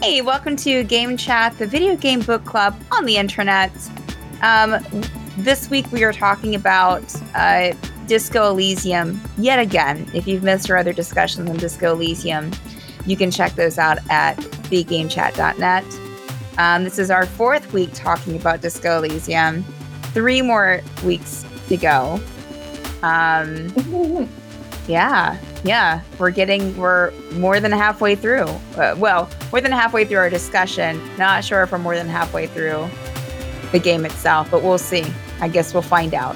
Hey, welcome to Game Chat, the video game book club on the internet. This week we are talking about Disco Elysium yet again. If you've missed our other discussions on Disco Elysium, you can check those out at thegamechat.net. This is our fourth week talking about Disco Elysium. 3 more weeks to go. Yeah, we're more than halfway through. More than halfway through our discussion. Not sure if we're more than halfway through the game itself, but we'll see. I guess we'll find out.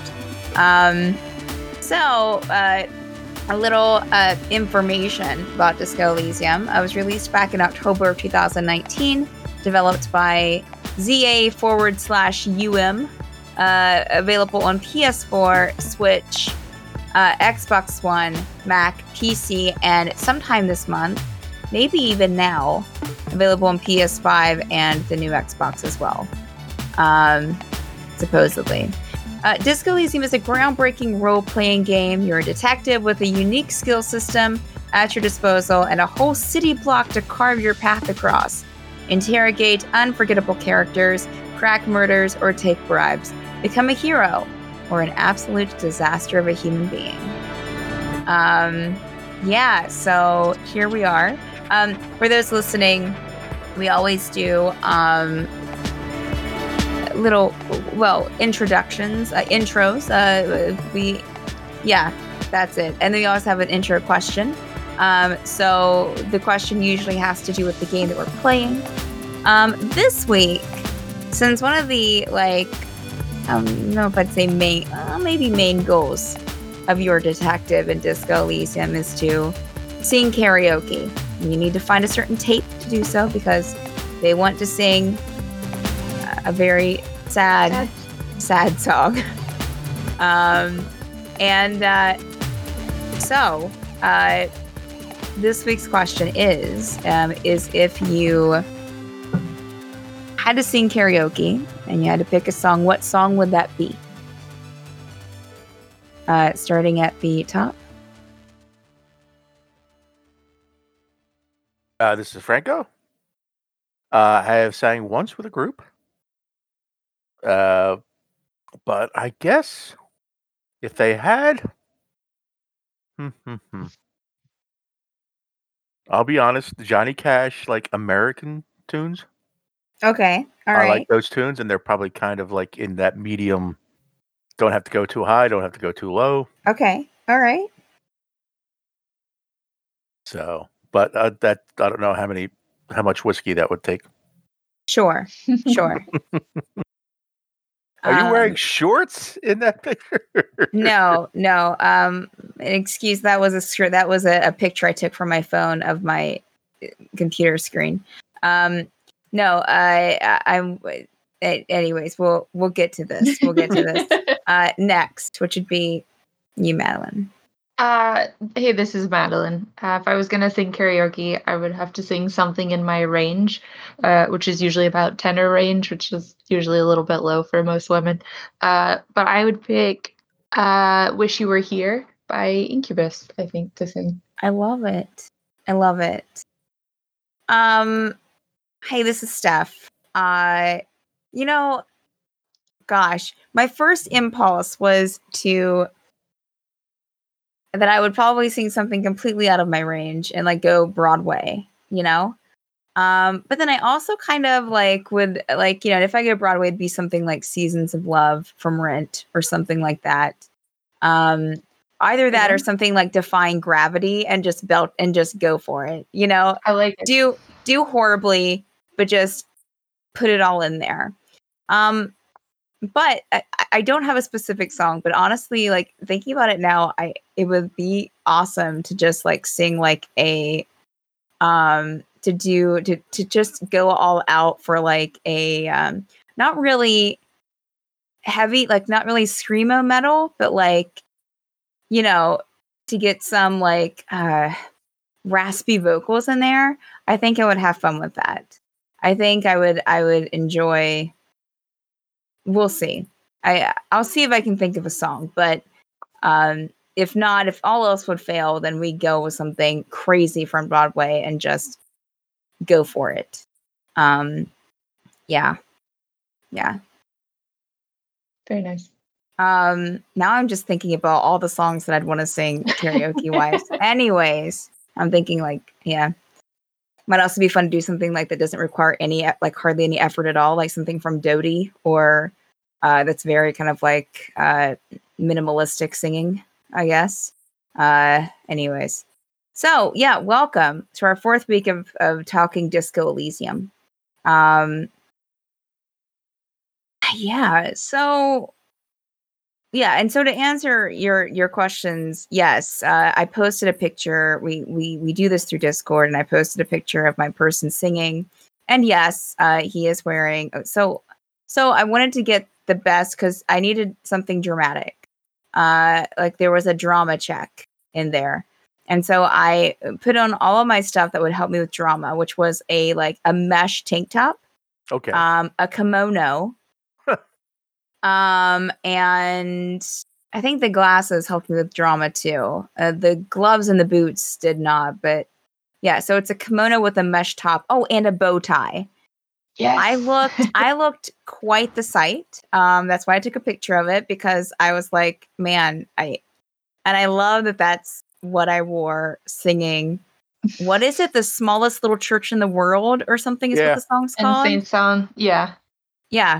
A little information about Disco Elysium. It was released back in October of 2019, developed by ZA/UM, available on PS4, Switch, Xbox One, Mac, PC, and sometime this month, maybe even now, available on PS5 and the new Xbox as well, supposedly. Disco Elysium is a groundbreaking role-playing game. You're a detective with a unique skill system at your disposal and a whole city block to carve your path across. Interrogate unforgettable characters, crack murders, or take bribes. Become a hero or an absolute disaster of a human being. So here we are. For those listening, we always do introductions, intros. That's it. And then we always have an intro question. So the question usually has to do with the game that we're playing. This week, since one of the, I don't know if I'd say main goals of your detective in Disco Elysium is to sing karaoke. And you need to find a certain tape to do so because they want to sing a very sad song. This week's question is if you had to sing karaoke and you had to pick a song, what song would that be? Starting at the top. This is Franco. I have sang once with a group. But I guess if they had... I'll be honest, Johnny Cash, American tunes. Okay, all right. I like those tunes, and they're probably kind of in that medium. Don't have to go too high, don't have to go too low. Okay, all right. So, but that I don't know how much whiskey that would take. Sure. Are you wearing shorts in that picture? No. Excuse, that was a picture I took from my phone of my computer screen. I'm. Anyways, we'll get to this. Next, which would be you, Madeline. Hey, this is Madeline. If I was gonna sing karaoke, I would have to sing something in my range, which is usually about tenor range, which is usually a little bit low for most women. But I would pick "Wish You Were Here" by Incubus, I think, to sing. I love it. Hey, this is Steph. My first impulse was that I would probably sing something completely out of my range and go Broadway, But then I also kind of would if I go Broadway, it'd be something like Seasons of Love from Rent or something like that. Either that or something like Defying Gravity and just belt and just go for it. I like it. Do horribly, but just put it all in there. But I don't have a specific song, but honestly, thinking about it now, it would be awesome to just sing to just go all out for a not really heavy, not really screamo metal, but to get some raspy vocals in there. I think I would have fun with that. I think I would enjoy. We'll see. I'll see if I can think of a song, but if not, if all else would fail, then we go with something crazy from Broadway and just go for it. Yeah. Very nice. Now I'm just thinking about all the songs that I'd want to sing karaoke wise. Anyways, I'm thinking like, yeah. Might also be fun to do something like that doesn't require any hardly any effort at all, like something from Dodie, or that's very kind of like minimalistic singing, I guess. Anyways. So yeah, welcome to our 4th week of talking Disco Elysium. Yeah, so yeah, and so to answer your questions, yes, I posted a picture. We do this through Discord, and I posted a picture of my person singing. And yes, he is wearing. So I wanted to get the best because I needed something dramatic. Like there was a drama check in there, and so I put on all of my stuff that would help me with drama, which was a mesh tank top, Okay. a kimono. And I think the glasses helped me with drama too. The gloves and the boots did not, but yeah, so it's a kimono with a mesh top. Oh, and a bow tie. Yes. I looked quite the sight. That's why I took a picture of it, because I was like, man, I love that that's what I wore singing. What is it? The smallest little church in the world or something is what the song's called? Insane song. Yeah. Yeah.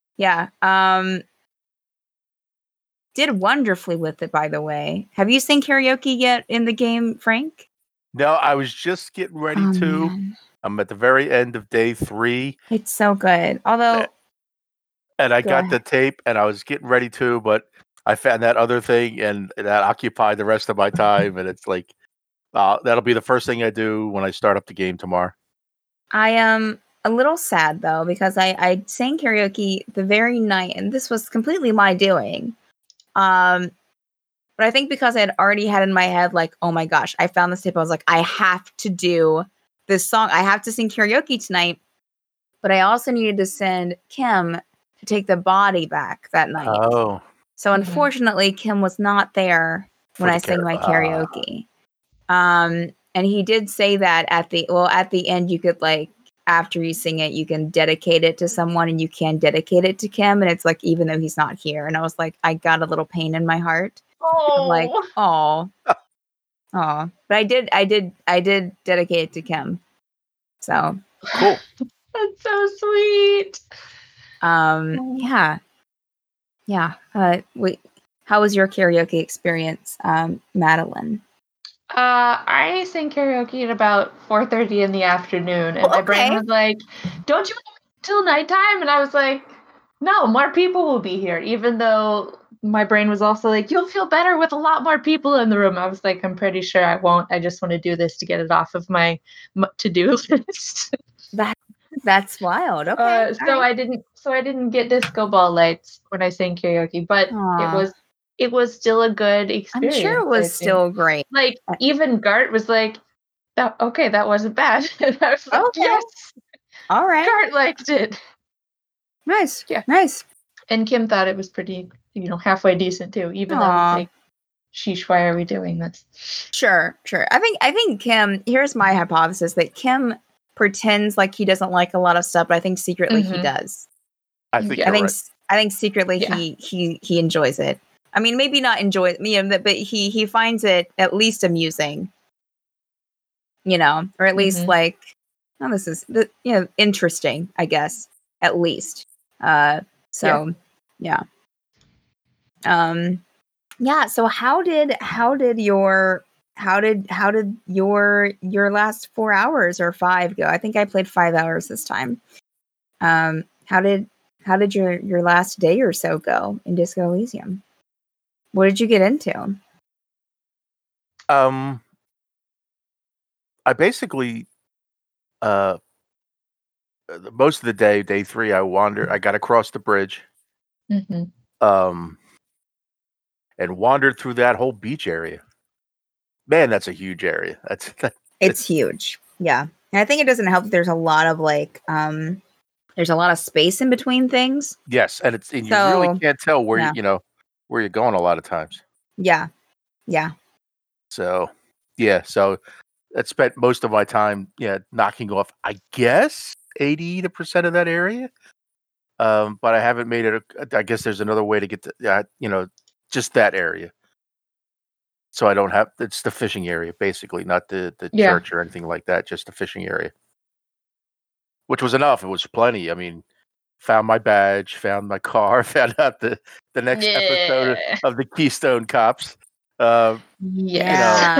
Did wonderfully with it, by the way. Have you seen karaoke yet in the game, Frank? No, I was just getting ready to. Man. I'm at the very end of day 3. It's so good. Although, and I got ahead. the tape, and I was getting ready to, but I found that other thing, and that occupied the rest of my time. And it's like, that'll be the first thing I do when I start up the game tomorrow. I am a little sad though, because I sang karaoke the very night, and this was completely my doing. But I think because I had already had in my head, like, oh my gosh, I found this tape. I was like, I have to do this song. I have to sing karaoke tonight. But I also needed to send Kim to take the body back that night. Oh. So unfortunately, Kim was not there when I sang my karaoke. And he did say that at the end, you could after you sing it, you can dedicate it to someone, and you can dedicate it to Kim. And it's like, even though he's not here. And I was like, I got a little pain in my heart. Oh, I'm like, oh. But I did dedicate it to Kim. So cool. That's so sweet. Yeah. How was your karaoke experience, Madeline? I sang karaoke at about 4:30 in the afternoon, and my brain was like, "Don't you wait till nighttime?" And I was like, "No, more people will be here." Even though my brain was also like, "You'll feel better with a lot more people in the room." I was like, "I'm pretty sure I won't. I just want to do this to get it off of my to-do list." That's wild. Okay. I didn't get disco ball lights when I sang karaoke, but it was still a good experience. I'm sure it was still great. Like, even Gart was like, that wasn't bad. And I was like, yes. All right. Gart liked it. Nice. Yeah. Nice. And Kim thought it was pretty, halfway decent too, even though it's like, sheesh, why are we doing this? Sure. I think Kim, here's my hypothesis, that Kim pretends like he doesn't like a lot of stuff, but I think secretly he does. I think secretly he enjoys it. I mean, maybe not enjoy it, but he finds it at least amusing, or at least this is interesting, I guess, at least. So yeah. So how did your last 4 hours or 5 go? I think I played 5 hours this time. How did your last day or so go in Disco Elysium? What did you get into? I basically most of the day 3, I got across the bridge. And wandered through that whole beach area. Man, that's a huge area. It's huge. Yeah. And I think it doesn't help that there's a lot of there's a lot of space in between things. Yes, and you really can't tell where where you're going a lot of times. Yeah. So I spent most of my time knocking off, I guess, 80% of that area. But I haven't made it. I guess there's another way to get to, just that area. So I don't have. It's the fishing area, basically, not the Yeah. church or anything like that. Just the fishing area, which was enough. It was plenty. I mean, found my badge, found my car, found out the next episode Yeah. of the Keystone Cops. Yeah.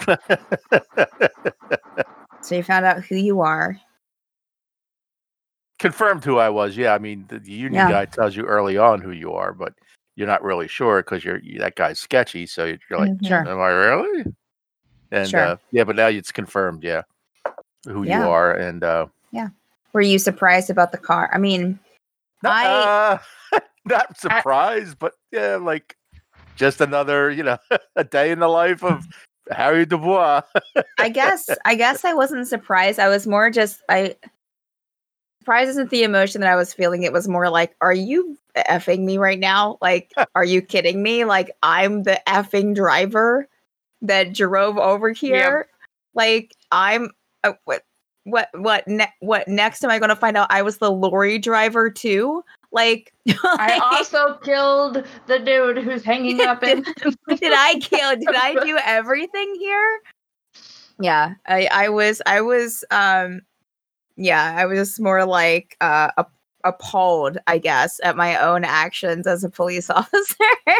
So you found out who you are. Confirmed who I was. Yeah, I mean, the union guy tells you early on who you are, but you're not really sure because that guy's sketchy. So you're like, Sure. am I really? And Sure. but now it's confirmed. Yeah, who you Yeah. are, and Were you surprised about the car? I mean, not surprised, but yeah, like just another, a day in the life of Harry Dubois. I guess I wasn't surprised. I was more just surprise isn't the emotion that I was feeling. It was more like, are you effing me right now? Like, are you kidding me? Like, I'm the effing driver that drove over here. Yep. Like, I'm what next am I going to find out I was the lorry driver too? Like, I also killed the dude who's hanging up in. Did I do everything here? Yeah, I was more like appalled, I guess, at my own actions as a police officer.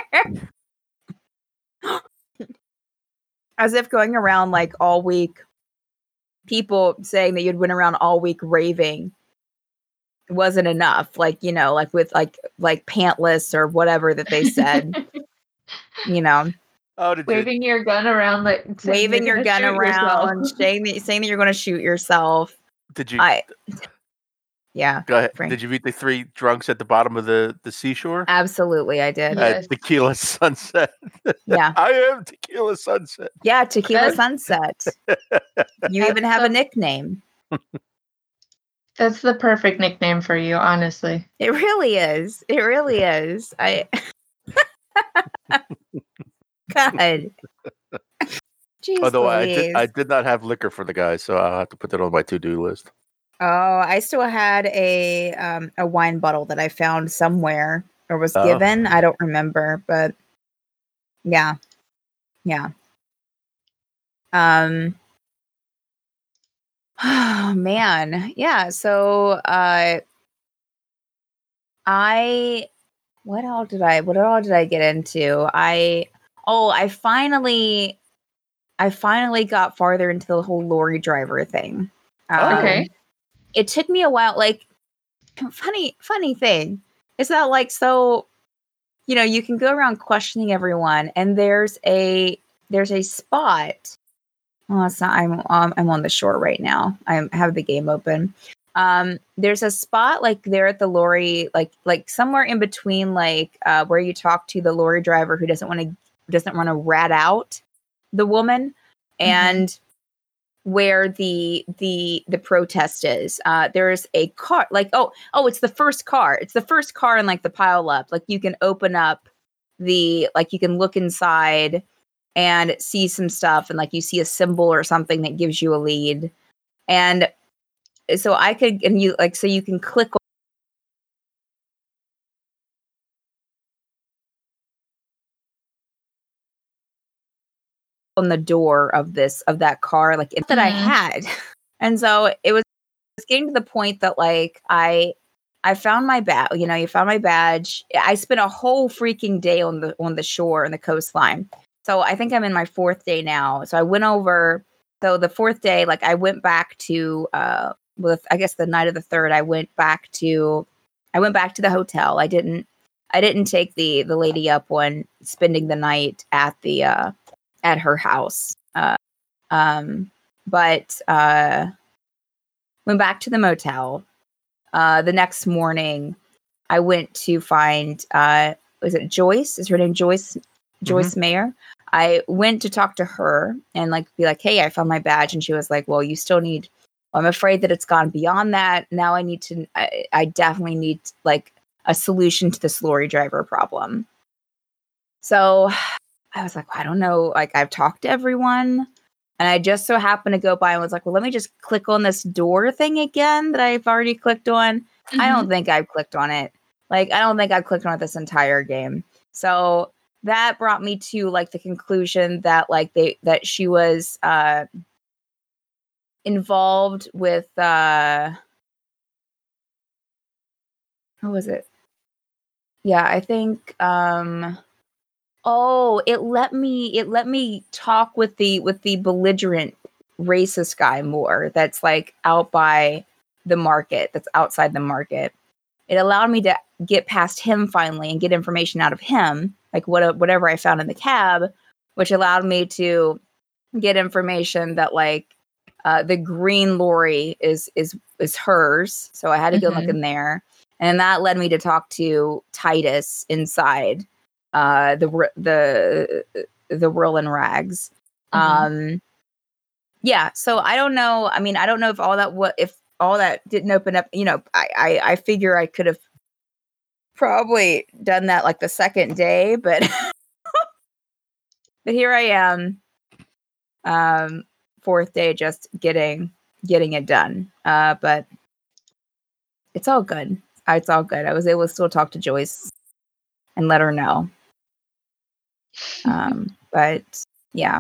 As if going around like all week, people saying that you'd went around all week raving wasn't enough. Like, like with like pantless or whatever that they said. Oh, waving your gun around, like waving your gun around, saying that you're going to shoot yourself. Did you? Yeah. Go ahead. Frank. Did you meet the three drunks at the bottom of the seashore? Absolutely, I did. Yes. Tequila Sunset. Yeah. I am Tequila Sunset. Yeah, Tequila Sunset. You even have a nickname. That's the perfect nickname for you, honestly. It really is. It really is. God. Jeez, although I did not have liquor for the guys, so I'll have to put that on my to-do list. Oh, I still had a wine bottle that I found somewhere or was given. I don't remember, but yeah. Oh man, yeah. So what all did I get into? I finally got farther into the whole lorry driver thing. Okay. It took me a while. Like, funny thing is that, like, so, you can go around questioning everyone, and there's a spot. Well, it's not. I'm on the shore right now. I have the game open. There's a spot like there at the lorry, like somewhere in between, like where you talk to the lorry driver who doesn't want to rat out the woman, and where the protest is. There's a car, like it's the first car. It's the first car in like the pile up. Like you can open up you can look inside and see some stuff, and like you see a symbol or something that gives you a lead. And so you can click on the door of that car, like that I had. And so it was getting to the point that like I found my badge. You found my badge. I spent a whole freaking day on the shore and the coastline. So I think I'm in my fourth day now. So I went over. So the fourth day, like I went back to I guess the night of the third, I went back to the hotel. I didn't take the lady up on spending the night at her house. But went back to the motel. The next morning, I went to find, was it Joyce? Is her name Joyce? Joyce Mayer? I went to talk to her and like be like, hey, I found my badge. And she was like, well, you still need, I'm afraid that it's gone beyond that. Now I definitely need like a solution to this lorry driver problem. So I was like, I don't know. Like I've talked to everyone. And I just so happened to go by and was like, well, let me just click on this door thing again that I've already clicked on. Mm-hmm. I don't think I've clicked on it. Like, I don't think I've clicked on it this entire game. So that brought me to like the conclusion that like that she was involved with what was it? Yeah, I think it let me talk with the belligerent racist guy more that's like out by the market, that's outside the market. It allowed me to get past him finally and get information out of him, like whatever I found in the cab, which allowed me to get information that like the green lorry is hers. So I had to go look in there, and that led me to talk to Titus inside the Whirlin' Rags. Yeah. So I don't know. I mean, I don't know if all that didn't open up. You know, I figure I could have probably done that like the second day, but but here I am, fourth day, just getting it done. But it's all good. It's all good. I was able to still talk to Joyce and let her know. But yeah.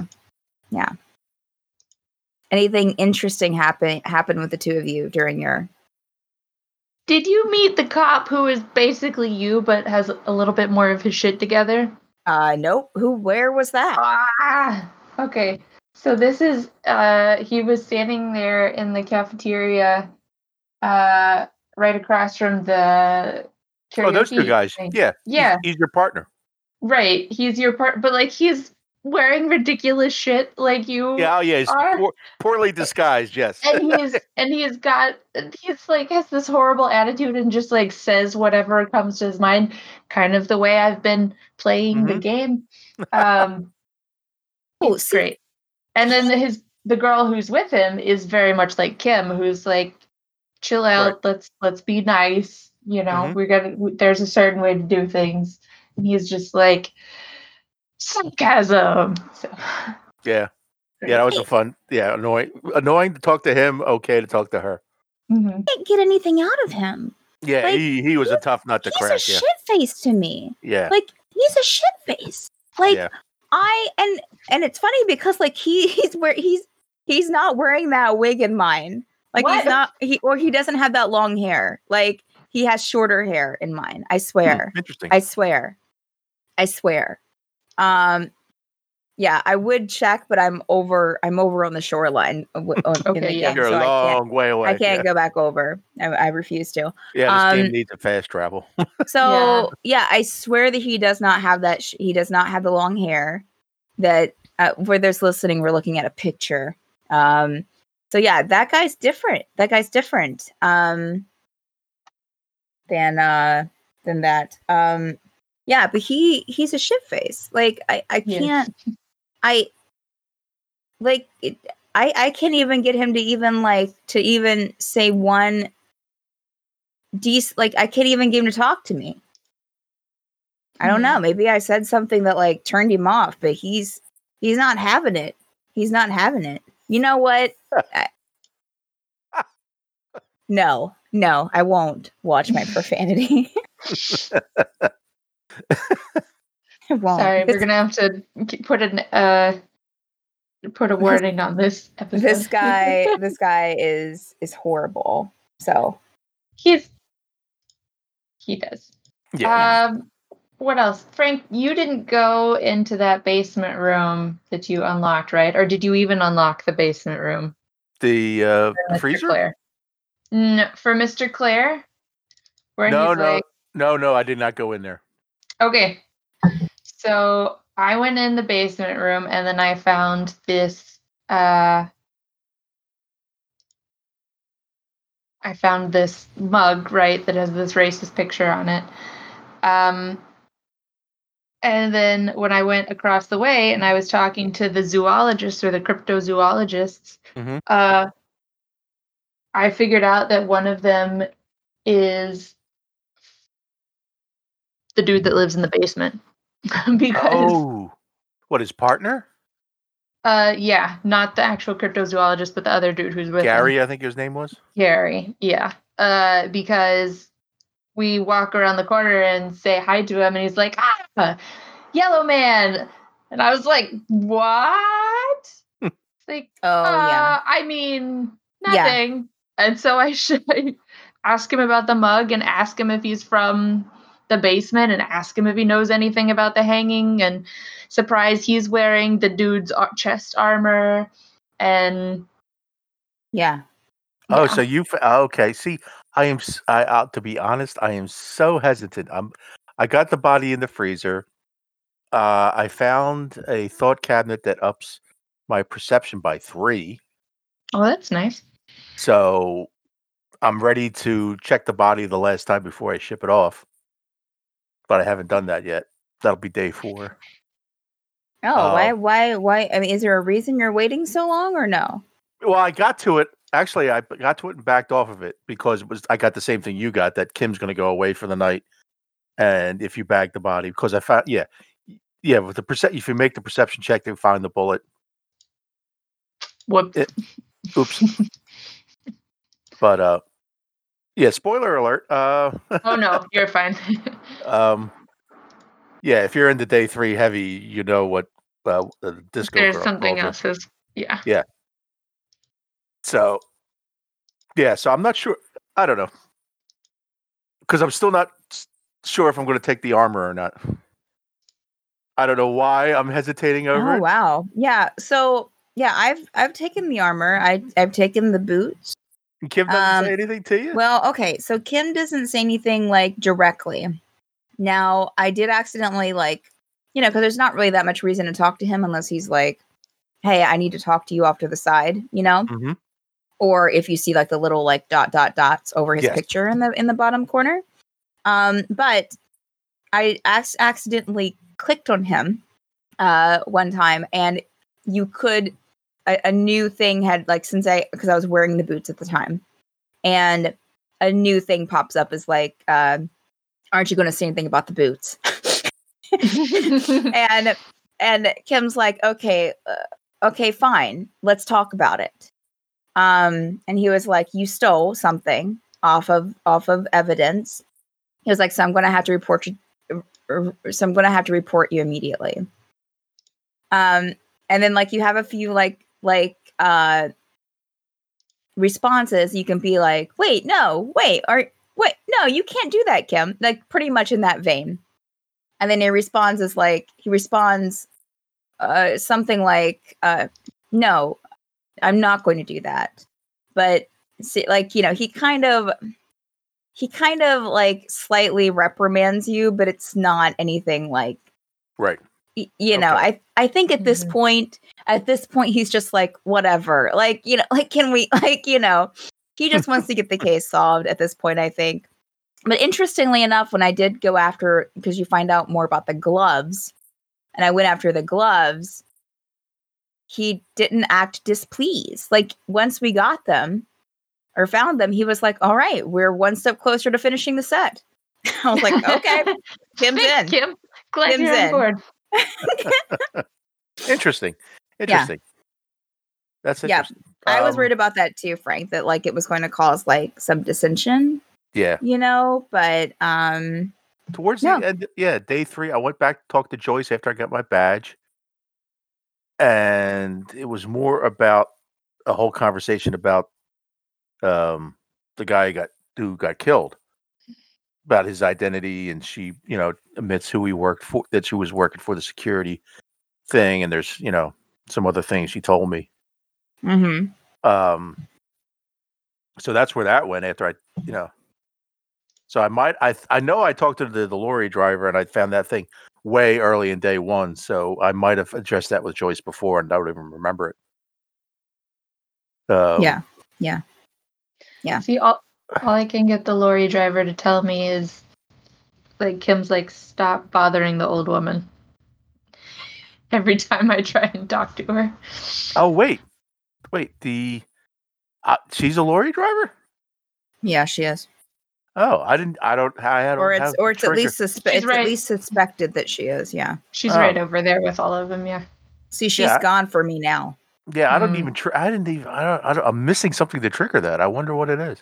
Anything interesting happened with the two of you during your? Did you meet the cop who is basically you, but has a little bit more of his shit together? Nope. Where was that? Okay. So this is, he was standing there in the cafeteria, right across from the karaoke. Oh, those two guys. thing. Yeah. Yeah. He's your partner. Right. He's your part, but like he's wearing ridiculous shit like you. Yeah. Oh, yeah. He's poorly disguised. Yes. and he's like has this horrible attitude and just like says whatever comes to his mind, kind of the way I've been playing the game. It's great. And then the girl who's with him is very much like Kim, who's like, chill out, right. Let's be nice. You know, there's a certain way to do things. And he's just like sarcasm. So. Yeah. Yeah, that was a fun. Yeah, annoying to talk to him. Okay to talk to her. Can't get anything out of him. Yeah, like, he was a tough nut to crack. He's a shit face to me. Yeah, like he's a shit face. Like and it's funny because like he's not wearing that wig in mine. Like what? He doesn't have that long hair. Like he has shorter hair in mine. I swear. Interesting. I swear. Yeah, I would check, but I'm over on the shoreline. In the game, you're a long way away. I can't go back over. I refuse to. Yeah, this game needs a fast travel. So I swear that he does not have that. He does not have the long hair. That for those listening, we're looking at a picture. So yeah, that guy's different. Than that. Yeah, but he's a shit face. Like I can't. I can't even get him to even say one I can't even get him to talk to me. I don't know. Maybe I said something that like turned him off, but he's not having it. He's not having it. You know what? No, I won't watch my profanity. Sorry, we're gonna have to put a warning on this episode. This guy is horrible. So he does. Yeah. What else, Frank? You didn't go into that basement room that you unlocked, right? Or did you even unlock the basement room? The freezer? Claire. No, for Mr. Claire. No, I did not go in there. Okay. So I went in the basement room and then I found this mug, right, that has this racist picture on it. And then when I went across the way and I was talking to the zoologists or the cryptozoologists, I figured out that one of them is the dude that lives in the basement. Because what, his partner? Yeah, not the actual cryptozoologist, but the other dude who's with him. Gary, I think his name was. Gary, yeah. Because we walk around the corner and say hi to him, and he's like, Yellow Man. And I was like, what? It's like, yeah. I mean, nothing. Yeah. And so I ask him about the mug and ask him if he's from the basement and ask him if he knows anything about the hanging, and surprise, he's wearing the dude's chest armor. And yeah. Oh, yeah. So you okay? See, to be honest, I am so hesitant. I got the body in the freezer. I found a thought cabinet that ups my perception by 3. Oh, that's nice. So I'm ready to check the body the last time before I ship it off, but I haven't done that yet. That'll be day 4. Oh, why? I mean, is there a reason you're waiting so long, or no? Well, I got to it. Actually, I got to it and backed off of it because I got the same thing you got, that Kim's going to go away for the night, and if you bag the body, because I found with the if you make the perception check, they find the bullet. Whoops. Oops. But spoiler alert. Oh no, you're fine. If you're into day 3 heavy, you know what the disco. There's something else. Yeah. So I'm not sure. I don't know, because I'm still not sure if I'm going to take the armor or not. I don't know why I'm hesitating over it. Oh wow, yeah. So yeah, I've taken the armor. I've taken the boots. Kim doesn't say anything to you? Well, okay. So Kim doesn't say anything like directly. Now I did accidentally because there's not really that much reason to talk to him unless he's like, "Hey, I need to talk to you off to the side," Mm-hmm. Or if you see like the little like dots over his picture in the bottom corner. But I accidentally clicked on him one time, and you could a new thing had because I was wearing the boots at the time, and a new thing pops up as like, aren't you going to say anything about the boots? and Kim's like, okay, fine, let's talk about it. And he was like, you stole something off of evidence. He was like, so I'm going to have to report you. So I'm going to have to report you immediately. And then you have a few responses. You can be like, no, you can't do that, Kim. Like pretty much in that vein. And then he responds something like, no, I'm not going to do that. But see, he kind of like slightly reprimands you, but it's not anything like right. Okay. I think at this point he's just like, whatever. Can we he just wants to get the case solved at this point, I think. But interestingly enough, when I did go after, because you find out more about the gloves, and I went after the gloves, he didn't act displeased. Once we got them or found them, he was like, all right, we're one step closer to finishing the set. I was like, okay, Kim's in. Kim, glad Kim's you're on board. Interesting. Yeah. That's interesting. Yeah. I was worried about that too, Frank, that it was going to cause some dissension. Yeah. But towards the end, day 3, I went back to talk to Joyce after I got my badge. And it was more about a whole conversation about the guy who got killed, about his identity, and she, admits who he worked for, that she was working for the security thing, and there's, some other things she told me. Mm-hmm. So that's where that went after so I know I talked to the lorry driver, and I found that thing way early in day 1, so I might have addressed that with Joyce before and I don't even remember it. Yeah. See, all I can get the lorry driver to tell me is Kim's stop bothering the old woman every time I try and talk to her. Oh wait, she's a lorry driver? Yeah, she is. Oh, I don't. Or it's at least suspected that she is. Yeah, she's right over there with all of them. Yeah. See, she's Yeah. gone for me now. Yeah, I don't even. I'm missing something to trigger that. I wonder what it is.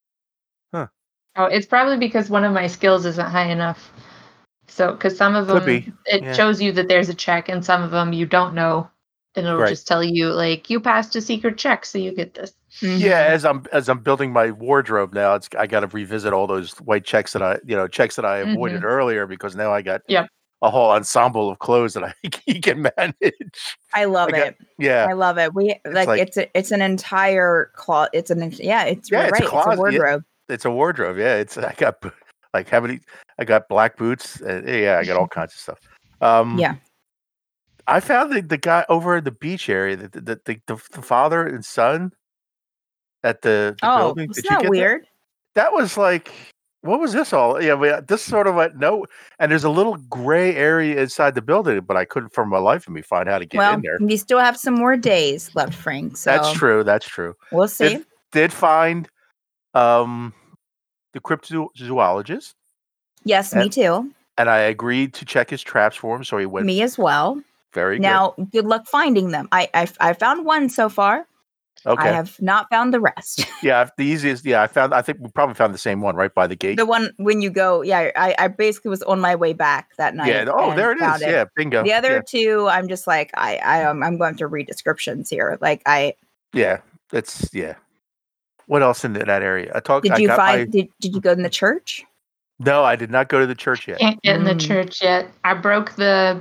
Oh, it's probably because one of my skills isn't high enough. So, because some of Could them, be. it Yeah. shows you that there's a check, and some of them you don't know, and it'll Right. just tell you like you passed a secret check, so you get this. Yeah, as I'm building my wardrobe now, I got to revisit all those white checks that I avoided earlier, because now I got Yep. a whole ensemble of clothes that you can manage. I love it. Yeah, I love it. It's an entire closet. It's it's right. a closet. It's a wardrobe. It's a wardrobe. Yeah, I got like how many? I got black boots. Yeah, I got all kinds of stuff. Yeah. I found the guy over in the beach area, the father and son at the building. Isn't Did you that get weird? that was like, what was this all? Yeah, this sort of like no, and there's a little gray area inside the building, but I couldn't for my life of me find how to get in there. We still have some more days left, Frank. So That's true. That's true. We'll see. Did find the cryptozoologist. Yes, me too. And I agreed to check his traps for him, so he went. Me as well. Very good. Now, good luck finding them. I found one so far. Okay. I have not found the rest. Yeah, the easiest. Yeah, I think we probably found the same one right by the gate. The one when you go. Yeah, I basically was on my way back that night. Yeah. Oh, there it is. Yeah, bingo. The other two, I'm just like I'm going to read descriptions here. Yeah, that's yeah. What else in that area? Did you go in the church? No, I did not go to the church yet. Can't get in the church yet. I broke the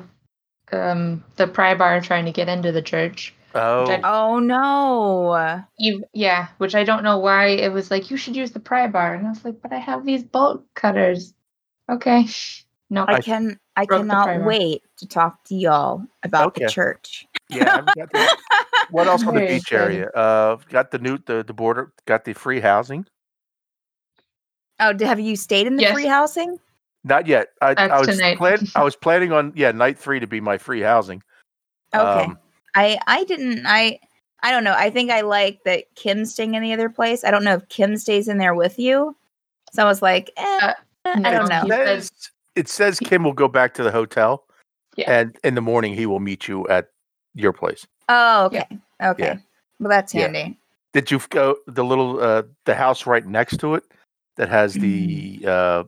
pry bar trying to get into the church. Oh no! Which I don't know why it was like you should use the pry bar, and I was like, but I have these bolt cutters. Okay, no, I cannot wait to talk to y'all about the church. Yeah, I got that. What else on the beach area? Got the border, got the free housing. Oh, have you stayed in the free housing? Not yet. I was planning on night 3 to be my free housing. Okay. I didn't. I don't know. I think I like that Kim's staying in the other place. I don't know if Kim stays in there with you. So I was like, I don't know. It says Kim will go back to the hotel, and in the morning he will meet you at your place. Oh, okay. Yeah. Okay. Yeah. Well, that's handy. Yeah. Did you go the little the house right next to it that has the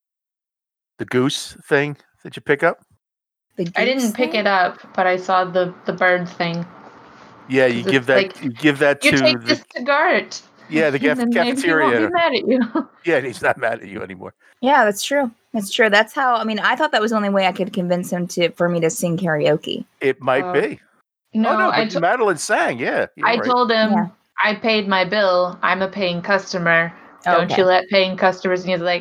goose thing? Did you pick up? I didn't pick it up, but I saw the bird thing. Yeah, you give that to you take this to Gart. Yeah, the cafeteria. He won't be mad at you. Yeah, he's not mad at you anymore. Yeah, that's true. That's true. That's how. I mean, I thought that was the only way I could convince him for me to sing karaoke. It might be. No, but Madeline sang. Yeah, I told him I paid my bill. I'm a paying customer. Don't you let paying customers? And he's like,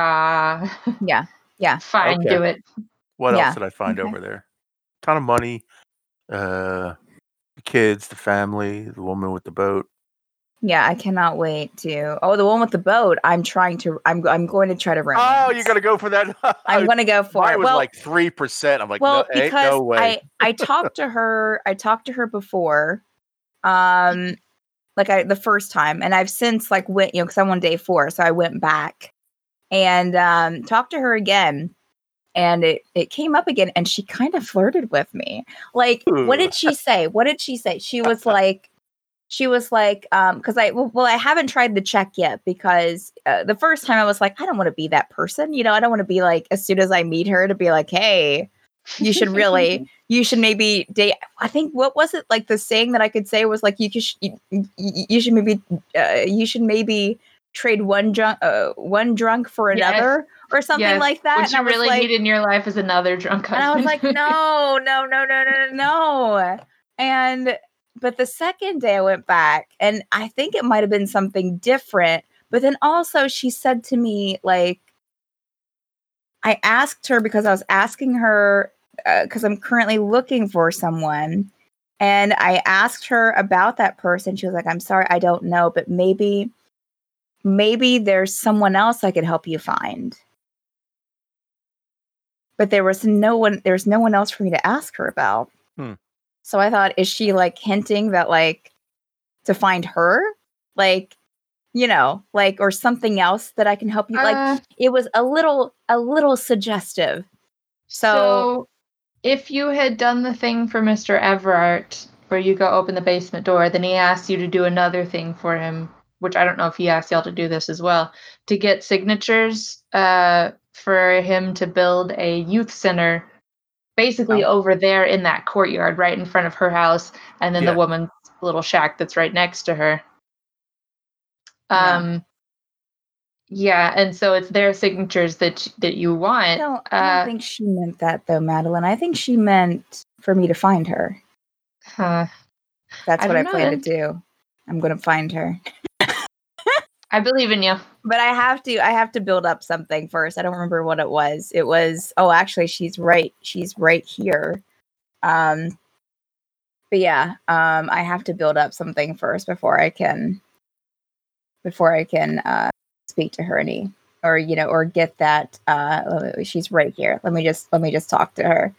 yeah, fine, do it. What else did I find over there? Ton of money. The kids, the family, the woman with the boat. Yeah, I cannot wait to. Oh, the one with the boat. I'm going to try to run. Oh, you're gonna go for that? I'm going to go for it. It was like 3%. I'm like, because no way. I talked to her. I talked to her before, the first time, and I've since went, because I'm on day 4, so I went back and talked to her again. And it came up again, and she kind of flirted with me. What did she say? She was like, because I haven't tried the check yet, because the first time I was like, I don't want to be that person. I don't want to be as soon as I meet her to be like, hey, you should maybe date. I think, what was it? The saying that I could say was you should maybe trade one drunk for another. Yes. Or something like that. What you really need in your life is another drunk husband. And I was like, no. But the second day I went back, and I think it might have been something different. But then also she said to me, I asked her, because I was asking her, because I'm currently looking for someone. And I asked her about that person. She was like, I'm sorry, I don't know, but maybe there's someone else I could help you find. But there's no one else for me to ask her about. So I thought, is she hinting that to find her? Or something else that I can help you? It was a little suggestive. So If you had done the thing for Mr. Everart, where you go open the basement door, then he asked you to do another thing for him, which I don't know if he asked y'all to do this as well, to get signatures for him to build a youth center basically over there in that courtyard right in front of her house, and then the woman's little shack that's right next to her. Yeah, and so it's their signatures that you want. No, I don't think she meant that, though, Madeline. I think she meant for me to find her. That's what I plan to do. I'm going to find her. I believe in you. But I have to build up something first. I don't remember what it was. It was, actually, she's right here. But yeah, I have to build up something first before I can speak to her or get that. She's right here. Let me just talk to her.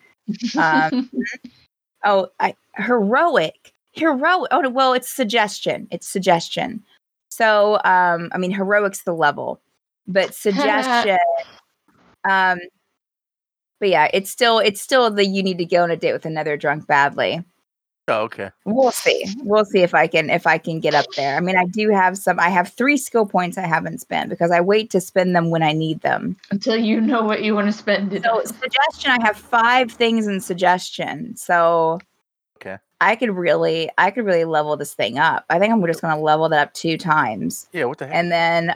Heroic. Oh, well, it's suggestion. So, heroic's the level, but suggestion. But yeah, it's still the you need to go on a date with another drunk badly. Oh, okay. We'll see if I can get up there. I mean, I have 3 skill points I haven't spent because I wait to spend them when I need them. Until you know what you want to spend it on. Suggestion, I have 5 things in suggestion. So okay. I could really level this thing up. I think I'm just going to level that up 2 times. Yeah, what the heck? And then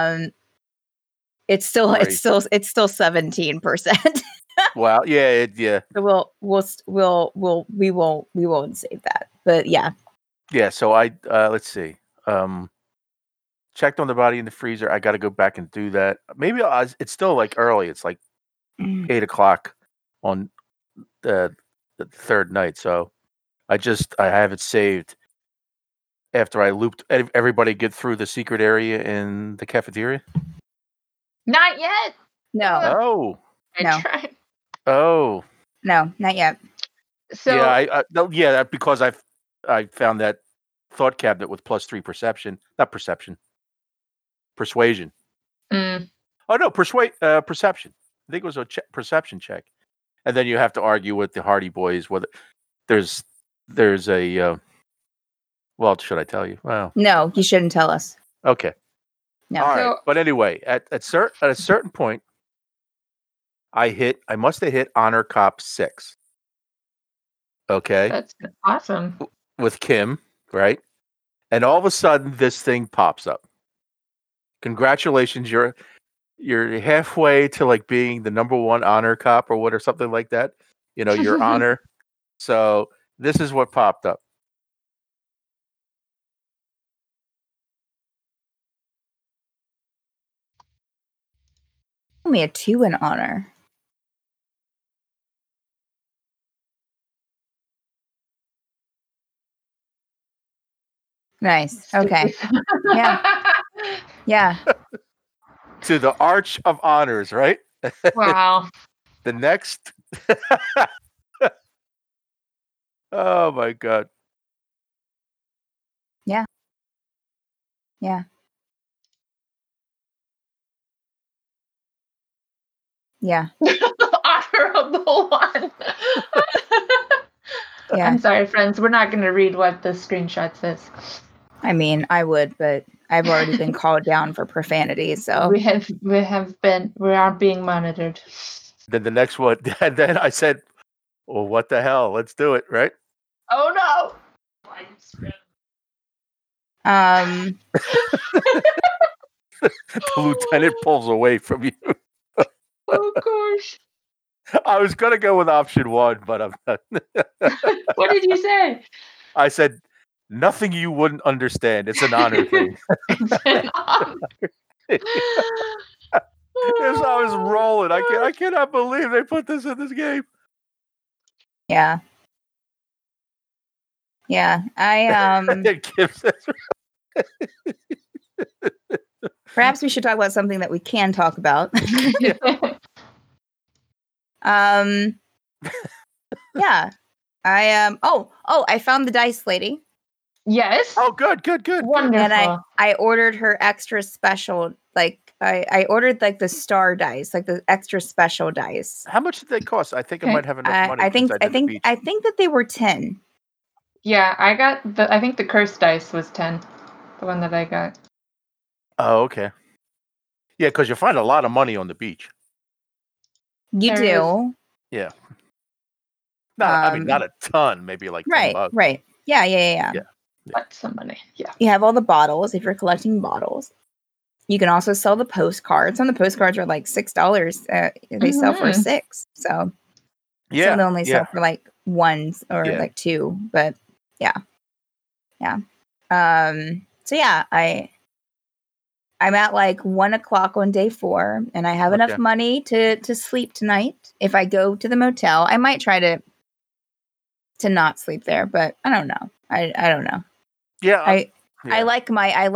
it's still 17%. Wow. Yeah. So we won't save that. But yeah. Yeah. So I let's see. Checked on the body in the freezer. I got to go back and do that. Maybe it's still like early. It's like 8:00 on the 3rd night. So I have it saved after I looped everybody get through the secret area in the cafeteria. Not yet. No. Oh. I tried. Oh. No, not yet. So yeah, because I found that thought cabinet with +3 perception. Not perception. Persuasion. Oh no, perception. I think it was a perception check. And then you have to argue with the Hardy Boys whether there's a well, should I tell you? Well, no, you shouldn't tell us. Okay. No. All right. But anyway, at a certain point, I must have hit Honor Cop 6. Okay. That's awesome. With Kim, right? And all of a sudden, this thing pops up. Congratulations, you're halfway to like being the #1 honor cop or something like that. You know, your honor. So this is what popped up. Only a 2 in honor. Nice. Okay. Yeah. Yeah. To the Arch of Honors, right? Wow. The next. Oh my God. Yeah. Yeah. Yeah. Honorable one. Yeah. I'm sorry, friends. We're not going to read what the screenshot says. I mean, I would, but I've already been called down for profanity, so we are being monitored. Then the next one, and then I said, "Well, what the hell? Let's do it, right?" Oh no! The lieutenant pulls away from you. Oh gosh! I was gonna go with option 1, but I'm not. What did you say? I said, nothing you wouldn't understand. It's an honor thing. It's an honor. As I was rolling, I cannot believe they put this in this game. Yeah. Yeah. Perhaps we should talk about something that we can talk about. Yeah. I found the dice lady. Yes. Oh, good. Wonderful. And I ordered her extra special I ordered like the star dice, like the extra special dice. How much did they cost? I think I might have enough money. I think since I did the beach. I think that they were 10. Yeah, I think the cursed dice was 10. The one that I got. Oh, okay. Yeah, because you find a lot of money on the beach. You There do. Yeah. I mean, not a ton. Maybe like $10. Right. Yeah. Yeah. That's some money. Yeah. You have all the bottles if you're collecting bottles. You can also sell the postcards. Some of the postcards are like $6. They sell for $6. So Yeah. some they only sell for like ones or Yeah. like 2. But yeah. So yeah, I'm at like 1:00 on day 4, and I have enough money to sleep tonight. If I go to the motel, I might try to not sleep there, but I don't know. I don't know. Yeah. I like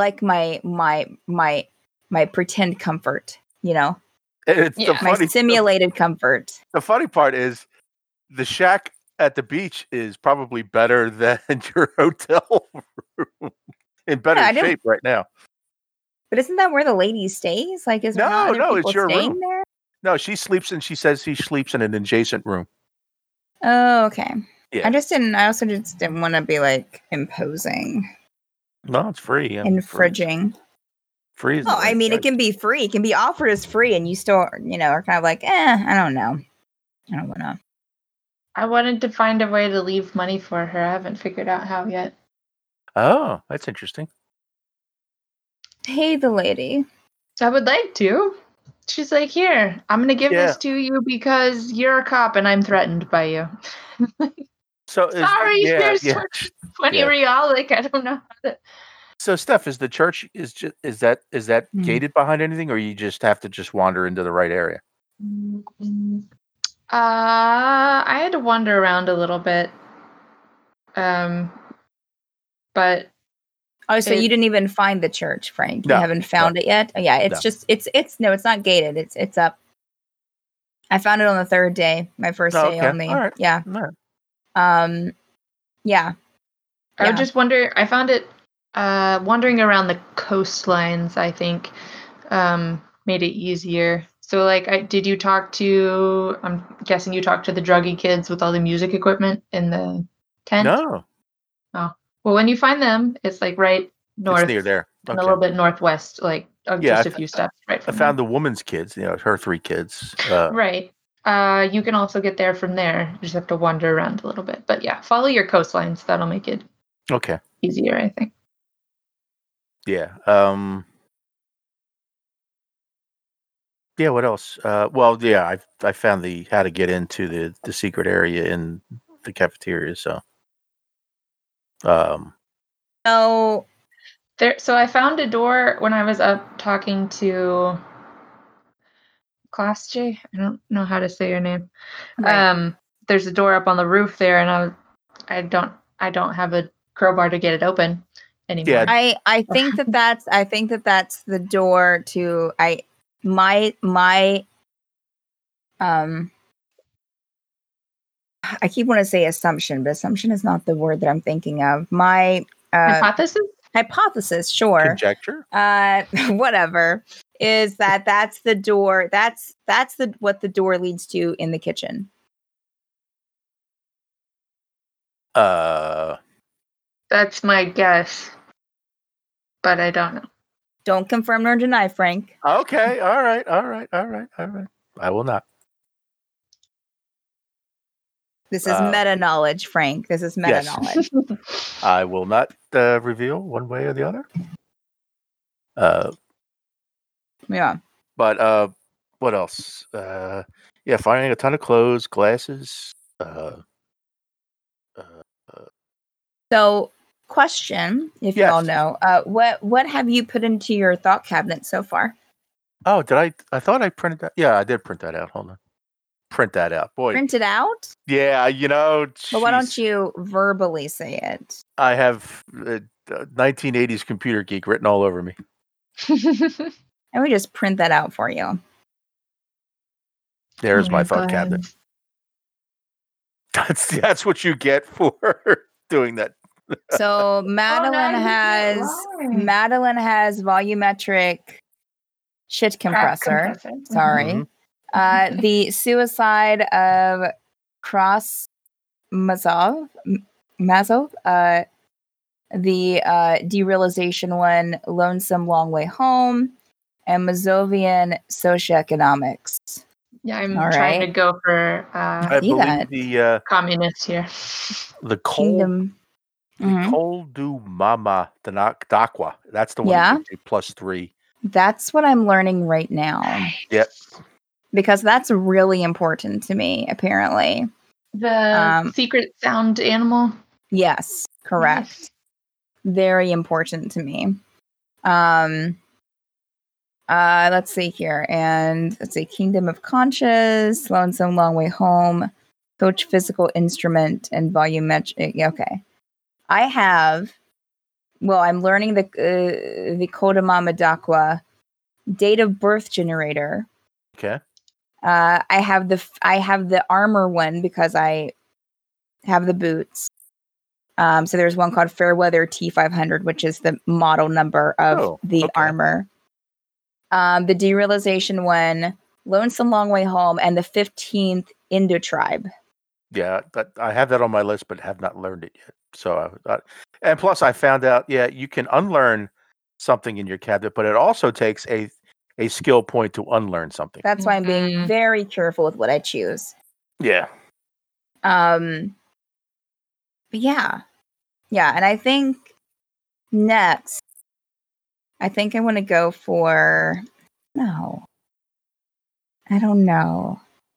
my pretend comfort, you know. It's my simulated comfort. The funny part is the shack at the beach is probably better than your hotel room. In better shape right now. But isn't that where the lady stays? Like, is there not other people it's your staying room. there? No, she sleeps and she says she sleeps in an adjacent room. Oh, okay. Yeah. I also just didn't want to be like imposing. No, it's free. Infringing. Free is I mean, it can be free. It can be offered as free, and you still, are kind of like, I don't know. I don't want to. I wanted to find a way to leave money for her. I haven't figured out how yet. Oh, that's interesting. Pay the lady. I would like to. She's like, here, I'm going to give this to you because you're a cop and I'm threatened by you. So sorry, there's 20 real. Like, I don't know how to. So, Steph, is the church is that gated behind anything, or you just have to wander into the right area? I had to wander around a little bit. But so you didn't even find the church, Frank? You haven't found it yet? Oh, yeah, it's it's not gated. It's up. I found it on the 3rd day, my first day only. All right. Yeah. All right. Yeah. I would just wonder. I found it wandering around the coastlines. I think made it easier. So, like, did you talk to? I'm guessing you talked to the druggy kids with all the music equipment in the tent. No. Oh. Well, when you find them, it's like right north. It's near there. And a little bit northwest, like just a few steps right from I found the woman's kids, her 3 kids. Right. You can also get there from there. You just have to wander around a little bit. But yeah, follow your coastlines. That'll make it easier, I think. Yeah. Yeah, what else? I found how to get into the secret area in the cafeteria, so So I found a door when I was up talking to Class J. I don't know how to say your name. Right. There's a door up on the roof there, and I don't have a crowbar to get it open anymore. Yeah. I think that's the door to my I keep wanting to say assumption, but assumption is not the word that I'm thinking of. My hypothesis, sure. Conjecture? Whatever. Is that's the door. That's what the door leads to in the kitchen. That's my guess. But I don't know. Don't confirm nor deny, Frank. Okay. All right. I will not. This is meta knowledge, Frank. This is meta knowledge. I will not reveal one way or the other. Yeah. But what else? Finding a ton of clothes, glasses. So, question, if you all know, what have you put into your thought cabinet so far? Oh, did I? I thought I printed that. Yeah, I did print that out. Hold on. Print that out, boy. Print it out? Yeah, But why don't you verbally say it? I have 1980s computer geek written all over me. And we just print that out for you. There's my thought cabinet. That's what you get for doing that. So Madeline has volumetric shit compressor. compressor. Sorry. The suicide of Cross Mazov. The derealization one, Lonesome Long Way Home, and Mazovian Socioeconomics. Yeah, I'm All trying right. to go for I See believe that. communist here. the Kingdom. Mhm. Col du Mama Dakwa. That's the one Yeah. that gives you +3. That's what I'm learning right now. Yep. Because that's really important to me, apparently. The secret sound animal. Yes, correct. Nice. Very important to me. Let's see here. And let's see, Kingdom of Conscious, Lonesome Long Way Home, Coach Physical Instrument, and Volumetric. Okay. I'm learning the Kodama Madakwa date of birth generator. Okay. I have the armor one because I have the boots. So there's one called Fairweather T500, which is the model number of the armor. The derealization one, Lonesome Long Way Home, and the 15th Indo Tribe. Yeah, I have that on my list, but have not learned it yet. So, and plus, I found out, you can unlearn something in your cabinet, but it also takes a skill point to unlearn something. That's why I'm being very careful with what I choose. Yeah. But yeah, and I think next, I think I want to go for no. I don't know.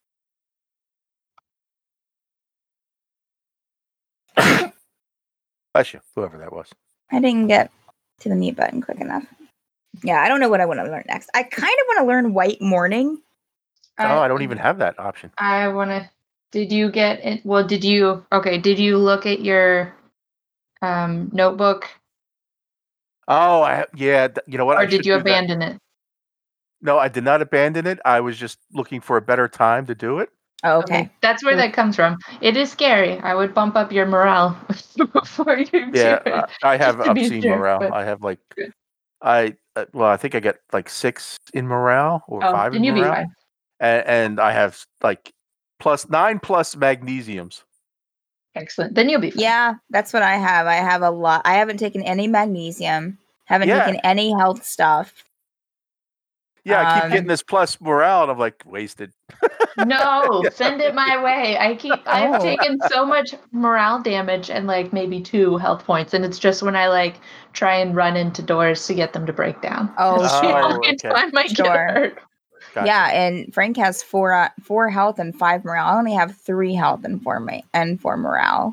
Bless you, whoever that was. I didn't get to the mute button quick enough. Yeah, I don't know what I want to learn next. I kind of want to learn White Morning. I don't even have that option. I want to. Did you get it? Well, did you look at your notebook? Oh, you know what? Or did you abandon it? No, I did not abandon it. I was just looking for a better time to do it. Oh, okay. That's where that comes from. It is scary. I would bump up your morale before you do it. I have obscene morale. But... I have I think I get 6 in morale or 5 in morale. Then you'll be fine. And I have +9 magnesiums. Excellent. Then you'll be fine. Yeah, that's what I have. I have a lot. I haven't taken any magnesium. Haven't taken any health stuff. Yeah, I keep getting this plus morale, and I'm wasted. No, send it my way. I've taken so much morale damage and maybe 2 health points, and it's just when I try and run into doors to get them to break down. Oh, sure. Time I get hurt. Gotcha. Yeah, and Frank has 4 health and 5 morale. I only have 3 health and 4 morale.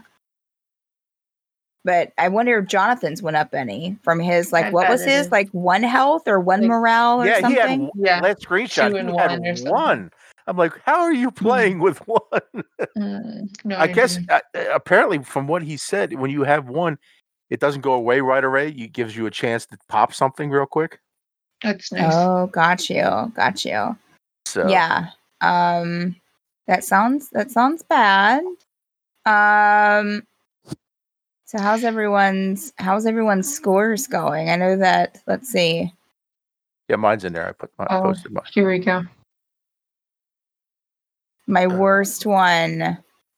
But I wonder if Jonathan's went up any from his what was his 1 health or 1 morale or something? He had last screenshot. 2 and he 1 had or 1. I'm how are you playing with 1? No, I guess apparently from what he said, when you have 1, it doesn't go away right away. It gives you a chance to pop something real quick. That's nice. Oh, got you. So yeah, that sounds bad. So how's everyone's scores going? I know that. Let's see. Yeah, mine's in there. I posted mine. Here we go. My worst one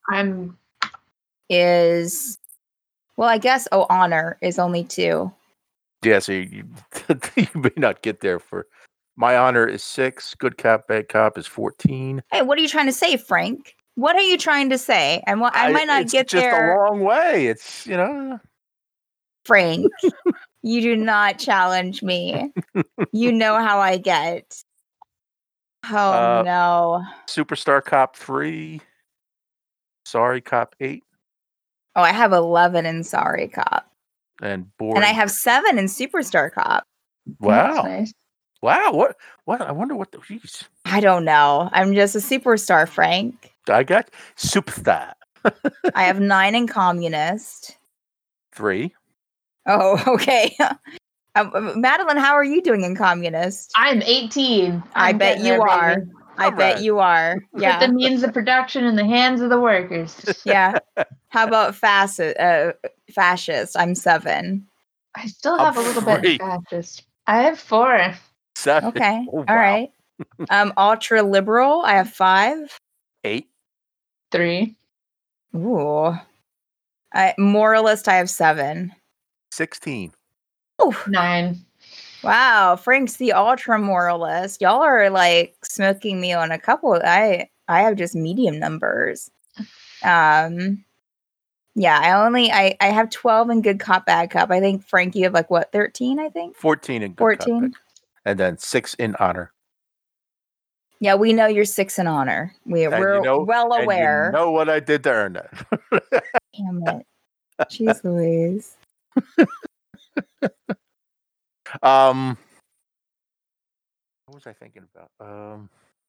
is, I guess honor is only 2. Yeah, so you may not get there for. My honor is 6. Good cop, bad cop is 14. Hey, what are you trying to say, Frank? What are you trying to say? I might not get there. It's just a long way. It's Frank, you do not challenge me. You know how I get. Oh no. Superstar Cop 3. Sorry Cop 8. Oh, I have 11 in Sorry Cop. And boring. And I have 7 in Superstar Cop. Wow. That's nice. Wow. What? I wonder what the. Geez. I don't know. I'm just a superstar, Frank. I got superstar. I have 9 in Communist. 3. Oh, okay. Madeline, how are you doing in Communist? I'm 18. I bet you are. Baby. I bet you are. Yeah. Put the means of production in the hands of the workers. Yeah. How about fascist? I'm 7. I still have a little bit of fascist. I have 4. 7. Okay. Oh, All wow. right. Ultra liberal. I have 5. 8. 3. Ooh. Moralist. I have 7. 16. Ooh. 9. Wow. Frank's the ultra moralist. Y'all are like smoking me on a couple. I have just medium numbers. Yeah, I have 12 in good cop, bad cop. I think Frank, you have like what, 13, I think? 14 in good 14. cop, and then 6 in honor. Yeah, we know you're 6 in honor. We're well aware. And you know what I did to earn that. Damn it. Jeez Louise. What was I thinking about?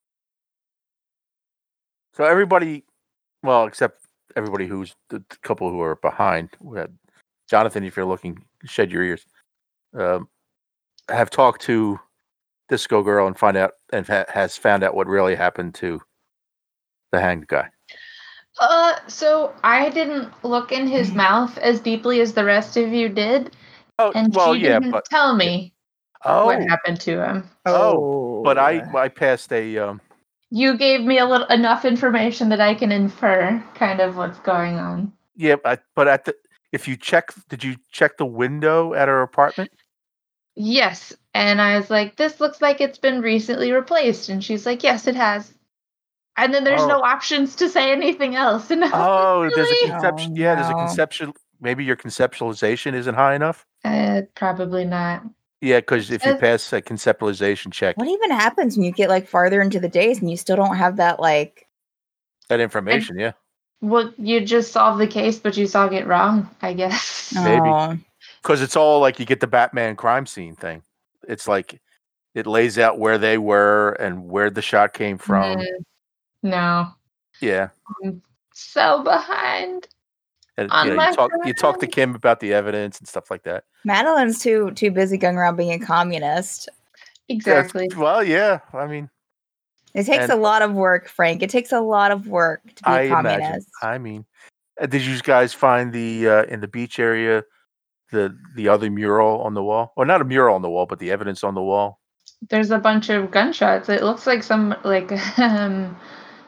So everybody, well, except everybody who's the couple who are behind. We had Jonathan, if you're looking, shed your ears. Have talked to Disco Girl and find out and has found out what really happened to the hanged guy. So I didn't look in his mouth as deeply as the rest of you did, and she didn't tell me what happened to him. But I passed a. You gave me enough information that I can infer kind of what's going on. Yeah, if you did you check the window at her apartment? Yes, and I was like, "This looks like it's been recently replaced," and she's like, "Yes, it has." And then there's no options to say anything else. And there's a conception. Yeah, there's a conception. Maybe your conceptualization isn't high enough. Probably not. Yeah, because if you pass a conceptualization check, what even happens when you get like farther into the days and you still don't have that that information? Yeah. Well, you just solved the case, but you solved it wrong, I guess. Maybe because it's all like you get the Batman crime scene thing. It's like it lays out where they were and where the shot came from. No. Yeah. I'm so behind. And, you talk to Kim about the evidence and stuff like that. Madeline's too busy going around being a communist. Exactly. Well, yeah. I mean, it takes a lot of work, Frank. It takes a lot of work to be a communist. I mean, did you guys find the in the beach area the other mural on the wall? Or not a mural on the wall, but the evidence on the wall? There's a bunch of gunshots. It looks like some an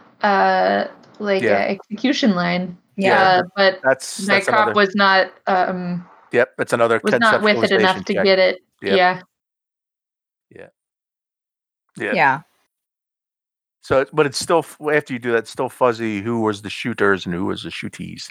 execution line. Yeah, but my cop was not. Yep, that's another. Was not with it enough to get it. Yep. Yeah. So, but it's still after you do that, it's still fuzzy. Who was the shooters and who was the shootees?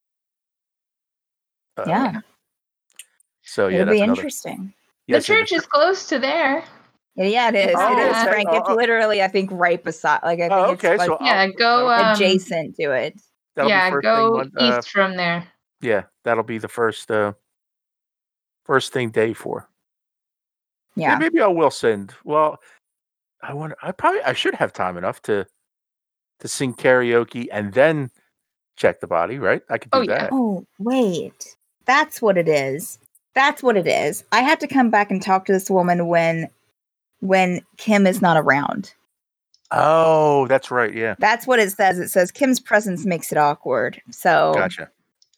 Yeah. So it'll be interesting. The church is close to there. Yeah, it is. It is, Frank. It's literally, I think, right beside. Like, I think it's like, go adjacent to it. Go east from there. Yeah, that'll be the first thing day 4. Yeah, maybe I will send. Well, I wonder. I should have time enough to sing karaoke and then check the body. Right? I could do that. Oh, wait, that's what it is. That's what it is. I have to come back and talk to this woman when Kim is not around. Oh, that's right. Yeah. That's what it says. It says Kim's presence makes it awkward. So gotcha.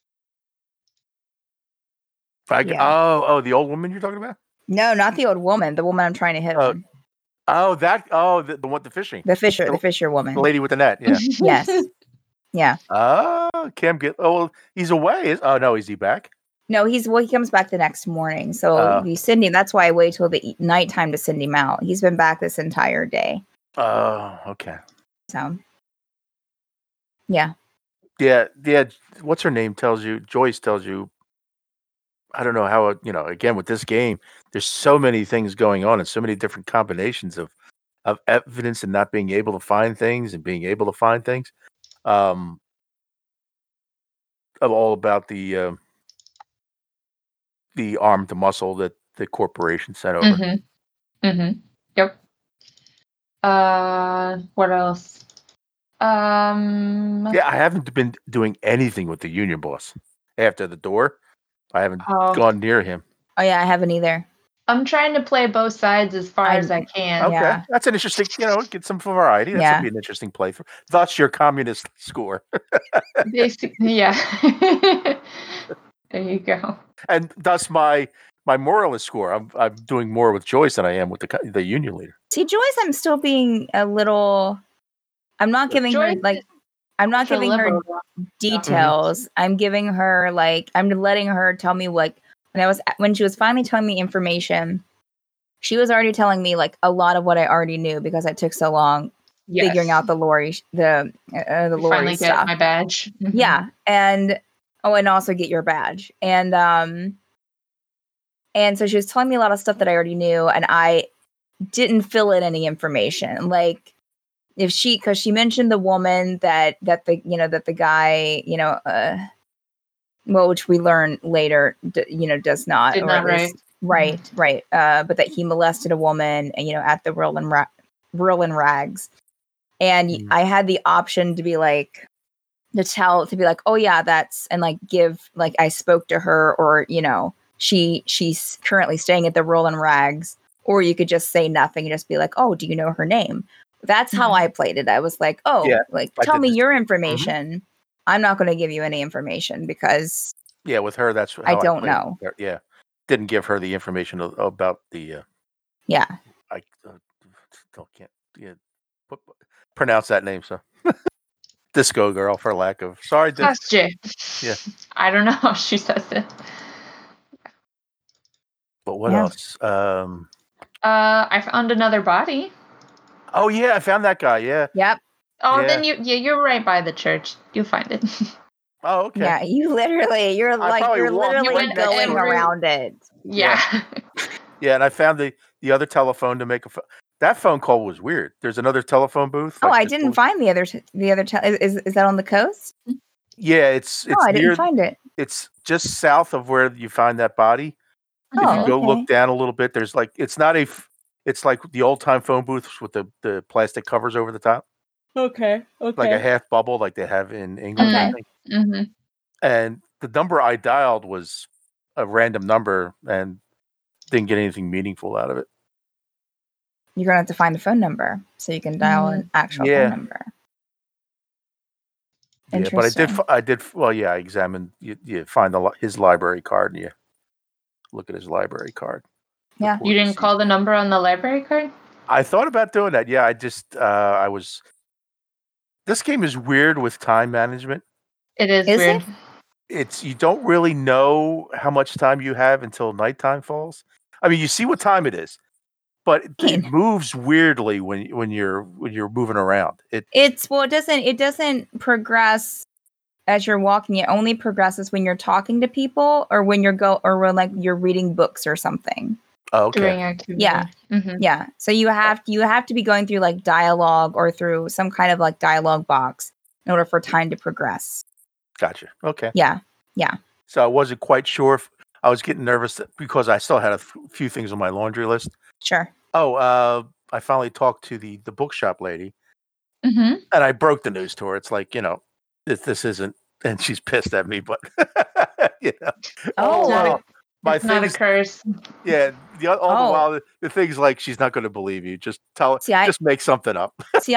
The old woman you're talking about? No, not the old woman. The woman I'm trying to hit on. The one, the fishing. The fisher woman. The lady with the net. Yeah. Yes. Yeah. Oh, Kim. He's away. No, is he back? No, he comes back the next morning. So you send him. That's why I wait till the nighttime to send him out. He's been back this entire day. Oh, okay. So, yeah. Yeah. What's her name tells you? Joyce tells you. I don't know how, again, with this game, there's so many things going on and so many different combinations of evidence and not being able to find things and being able to find things. All about the arm to muscle that the corporation sent over. Yep. What else? Yeah, I haven't been doing anything with the union boss after the door. I haven't gone near him. Oh yeah, I haven't either. I'm trying to play both sides as far as I can. Okay, yeah. That's an interesting. Get some variety. That should be an interesting playthrough. Thus, your communist score. Basically, yeah. There you go. And thus my my moralist score. I'm doing more with Joyce than I am with the union leader. See, Joyce, I'm still being a little. I'm not giving her Joyce like. I'm not ultra giving her liberal. details. I'm giving her like. I'm letting her tell me what when she was finally telling me information. She was already telling me like a lot of what I already knew because I took so long figuring out the Lori You Lori finally get stuff. my badge. Mhm. Yeah, and also get your badge. And so she was telling me a lot of stuff that I already knew, and I didn't fill in any information. Like if because she mentioned the woman that the guy, well, which we learn later, does not, Did or not at least, right. right. But that he molested a woman, at the Whirlin' Rags. And I had the option to be like, oh yeah, and like give, like I spoke to her, or, she's currently staying at the Whirlin' Rags, or you could just say nothing and just be like, oh, do you know her name? That's how I played it. I was like, oh, Yeah, like, I tell did me this. your information. I'm not going to give you any information because Yeah, with her, that's how I don't played it. know. Yeah, didn't give her the information about the. Yeah. I can't pronounce that name. So, Disco Girl, for lack of. Sorry, That's Jay. Yeah. I don't know how she says it. But what else? I found another body. Oh yeah, I found that guy. Yeah. Yep. Oh, Yeah. then you're right by the church. You'll find it. Oh, okay. Yeah, you're literally went going around it. Yeah. Yeah, and I found the other telephone to make that phone call was weird. There's another telephone booth. Oh, I didn't find the other is that on the coast? Yeah, it's I near, didn't find it. It's just south of where you find that body. Oh, if you go look down a little bit, there's like it's like the old time phone booths with the plastic covers over the top. Okay. Like a half bubble, like they have in England, I think. Mm-hmm. And the number I dialed was a random number, and didn't get anything meaningful out of it. You're gonna have to find the phone number so you can dial an actual phone number. Yeah, but I did. Well, yeah, I examined. You find his library card, and you look at his library card. Yeah, you didn't call the number on the library card? I thought about doing that. Yeah, I just I was. This game is weird with time management. It is weird. It's you don't really know how much time you have until nighttime falls. I mean, you see what time it is, but it moves weirdly when you're moving around. It doesn't progress as you're walking. It only progresses when you're talking to people or when when like you're reading books or something. Oh, okay. During activity. Yeah. Mm-hmm. Yeah. So you have to be going through like dialogue or through some kind of like dialogue box in order for time to progress. Gotcha. Okay. Yeah. Yeah. So I wasn't quite sure if I was getting nervous because I still had a few things on my laundry list. Sure. Oh, I finally talked to the bookshop lady, and I broke the news to her. It's like, this isn't, and she's pissed at me, but my thing is, not a curse. Yeah, the while the thing's like she's not going to believe you. Just just make something up. See,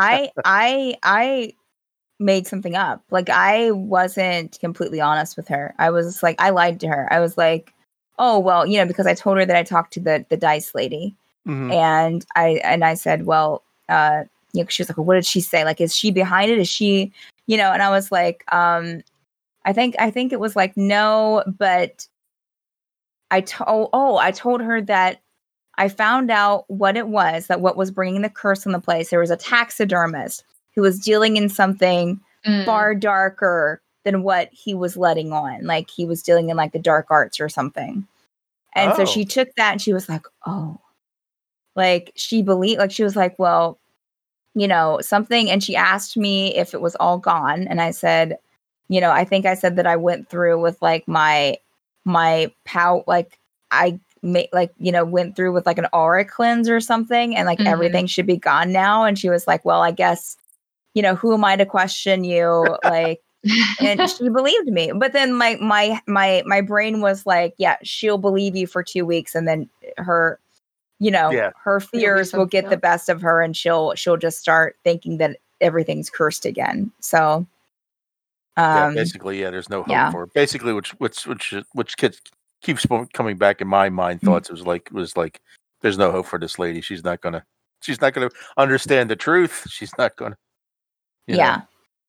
I made something up. Like I wasn't completely honest with her. I was like, I lied to her. I was like, oh well, because I told her that I talked to the dice lady, and I said, well, she was like, well, what did she say? Like, is she behind it? Is she, and I was like, I think it was like no, but I told her that I found out what it was, that what was bringing the curse on the place. There was a taxidermist who was dealing in something far darker than what he was letting on. Like he was dealing in like the dark arts or something. And so she took that and she was like, oh, like she believed, like she was like, well, something. And she asked me if it was all gone. And I said, I think I said that I went through with like my like I made like, went through with like an aura cleanse or something. And like everything should be gone now. And she was like, well, I guess, who am I to question you? Like, and she believed me. But then my brain was like, yeah, she'll believe you for 2 weeks. And then her, her fears will get the best of her and she'll just start thinking that everything's cursed again. So, basically, there's no hope for it. Basically, which keeps coming back in my mind. Thoughts was like, there's no hope for this lady. She's not gonna understand the truth. She's not gonna. Yeah.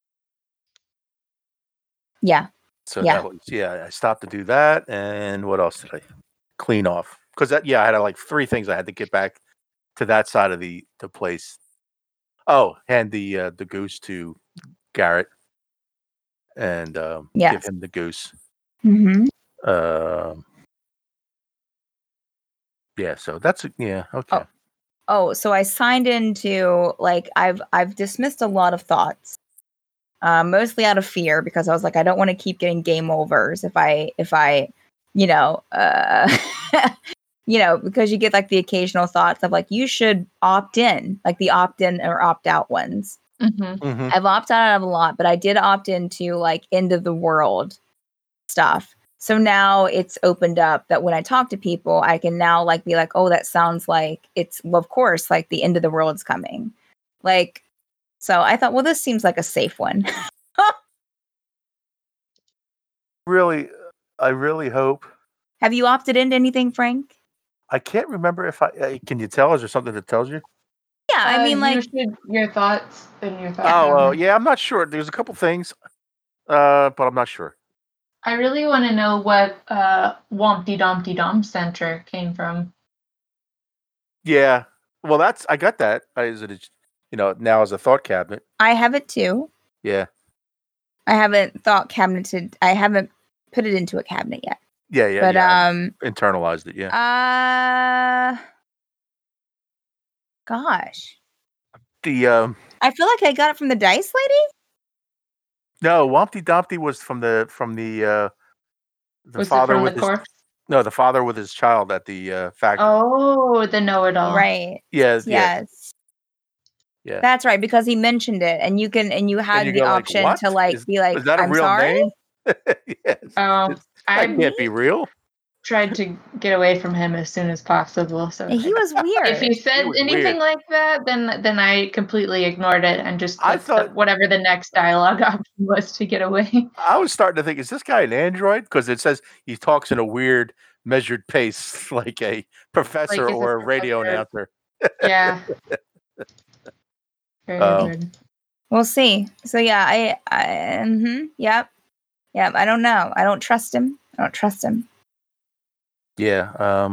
So that was I stopped to do that, and what else did I clean off? Because I had like 3 things I had to get back to that side of the place. Oh, hand the goose to Garrett and give him the goose. Mm-hmm. Yeah, so that's okay. So I signed into like I've dismissed a lot of thoughts, mostly out of fear because I was like I don't want to keep getting game overs if I because you get like the occasional thoughts of like you should opt in, like the opt in or opt out ones. Mm-hmm. I've opted out of a lot, but I did opt into like end of the world stuff. So now it's opened up that when I talk to people, I can now like be like, oh, that sounds like it's, well, of course, like the end of the world's coming. Like, so I thought, well, this seems like a safe one. Really, I really hope. Have you opted into anything, Frank? I can't remember if can you tell? Is there something that tells you? Yeah, I mean, like your thoughts and your thoughts. Oh, yeah, I'm not sure. There's a couple things, but I'm not sure. I really want to know what Wompty Dumpty Dump Center came from. Yeah, well, I got that. Is it, now as a thought cabinet? I have it too. Yeah. I haven't thought cabineted. I haven't put it into a cabinet yet. Yeah. But internalized it. Yeah. Gosh. I feel like I got it from the Dice Lady. No, Wompty Dumpty was from the was father it from with the his corpse? No, the father with his child at the factory. Oh, the know-it-all. Right. Yes. Yeah. That's right, because he mentioned it, and you had the option like, to like be like, is that a I'm real sorry? Name? Yes. That can't be real. Tried to get away from him as soon as possible. So he was weird. If he said anything like that, then I completely ignored it and just thought whatever the next dialogue option was to get away. I was starting to think, is this guy an android? Because it says he talks in a weird measured pace, like a professor or a radio announcer. Yeah. Very weird. We'll see. So yeah, yep. I don't know. I don't trust him. Yeah.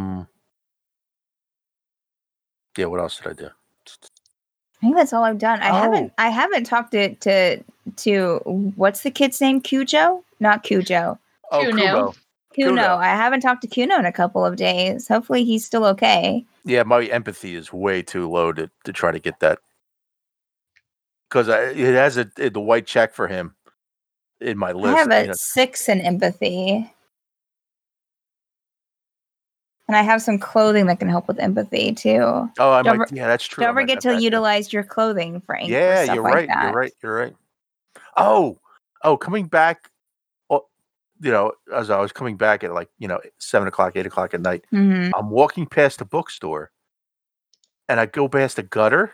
Yeah. What else did I do? I think that's all I've done. I haven't talked to what's the kid's name? Cujo? Not Cujo. Oh, Kuno. I haven't talked to Kuno in a couple of days. Hopefully he's still okay. Yeah, my empathy is way too low to try to get that. Because it has the white check for him in my list. I have a 6 in empathy. And I have some clothing that can help with empathy too. Oh, that's true. Don't forget to utilize your clothing, Frank. Yeah, you're right. You're right. Oh, coming back, as I was coming back at 7 o'clock, 8 o'clock at night, I'm walking past the bookstore and I go past the gutter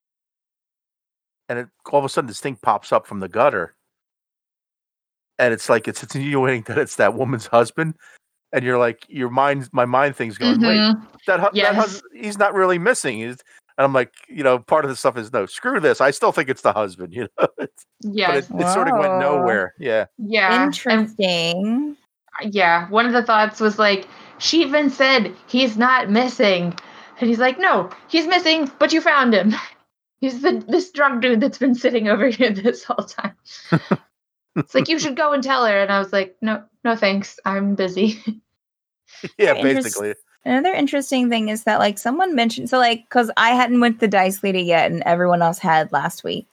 and all of a sudden this thing pops up from the gutter. And it's like, it's insinuating that it's that woman's husband. And you're like, my mind thing's going, wait, that he's not really missing. And I'm like, part of the stuff is, no, screw this. I still think it's the husband, Yeah. But it sort of went nowhere. Yeah. Yeah. Interesting. One of the thoughts was like, she even said he's not missing. And he's like, no, he's missing, but you found him. He's this drunk dude that's been sitting over here this whole time. It's like, you should go and tell her. And I was like, no, thanks. I'm busy. Yeah, basically. Another interesting thing is that, like, someone mentioned, so, like, because I hadn't went to Dice Lady yet, and everyone else had last week.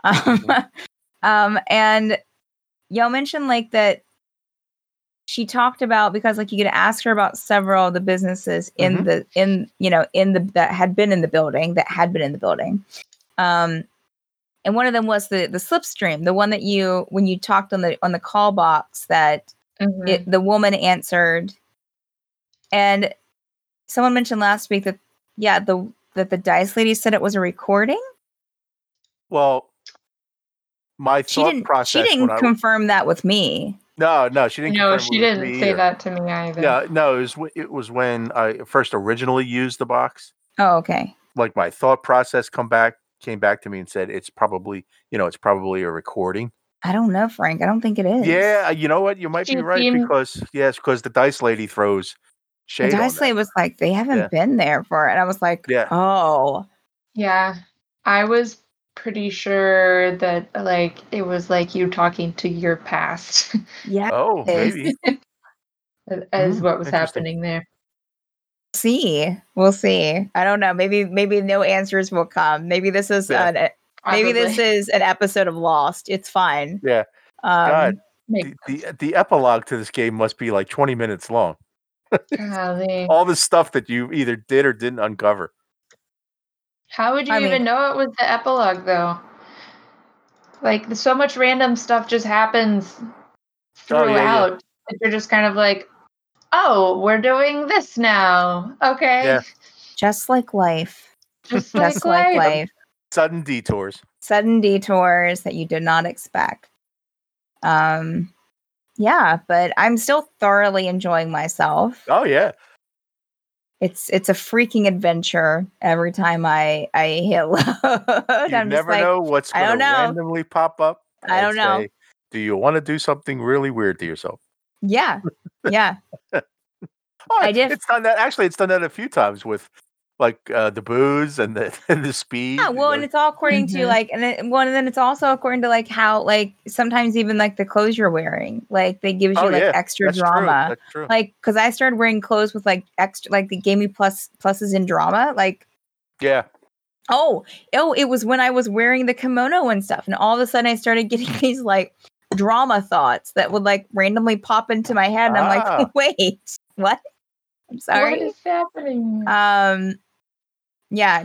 And y'all mentioned, like, that she talked about, because, like, you could ask her about several of the businesses that had been in the building. And one of them was the Slipstream, the one that when you talked on the call box that the woman answered. And someone mentioned last week that the Dice Lady said it was a recording. Well, my thought process. She didn't confirm that with me. No, she didn't No, confirm she it with didn't me say either. that to me either. Yeah, no, it was when I first originally used the box. Oh, okay. Like my thought process came back to me and said it's probably a recording. I don't know, Frank. I don't think it is. Yeah, you know what? You might be She right seemed- because the dice lady throws The shade on dice that. lady was like, they haven't Yeah. been there for it. And I was like, Yeah. oh. Yeah, I was pretty sure that like it was like you talking to your past Yeah. Oh, Is- maybe. as what was Interesting. happening there. We'll see. I don't know. Maybe no answers will come. Maybe this is Yeah. maybe this Probably. is an episode of Lost. It's fine. Yeah. God, Makes the epilogue to this game must be like 20 minutes long. golly. All the stuff that you either did or didn't uncover. How would you I mean- even know it was the epilogue though? Like so much random stuff just happens Oh, throughout. And you're just kind of like, oh, we're doing this now. Okay. Yeah. Just like life. Just like Just like life. life. Sudden detours. Sudden detours that you did not expect. Yeah, but I'm still thoroughly enjoying myself. Oh yeah. It's a freaking adventure every time I hit load. You I'm just never like, know what's I going to don't know. randomly pop up. I and don't know. say, do you want to do something really weird to yourself? yeah. Oh, I did- It's done that. Actually, it's done that a few times with like the booze and the and the speed. Yeah, well, and it's all according to Mhm. like, and then it's also according to like how like sometimes even like the clothes you're wearing, like they gives you like extra that's drama. True. That's true. Like, because I started wearing clothes with like extra, like they gave me pluses in drama. Like, Yeah. oh, it was when I was wearing the kimono and stuff, and all of a sudden I started getting these like drama thoughts that would like randomly pop into my head, and I'm Ah. like, wait, what? I'm sorry. What is happening? Yeah,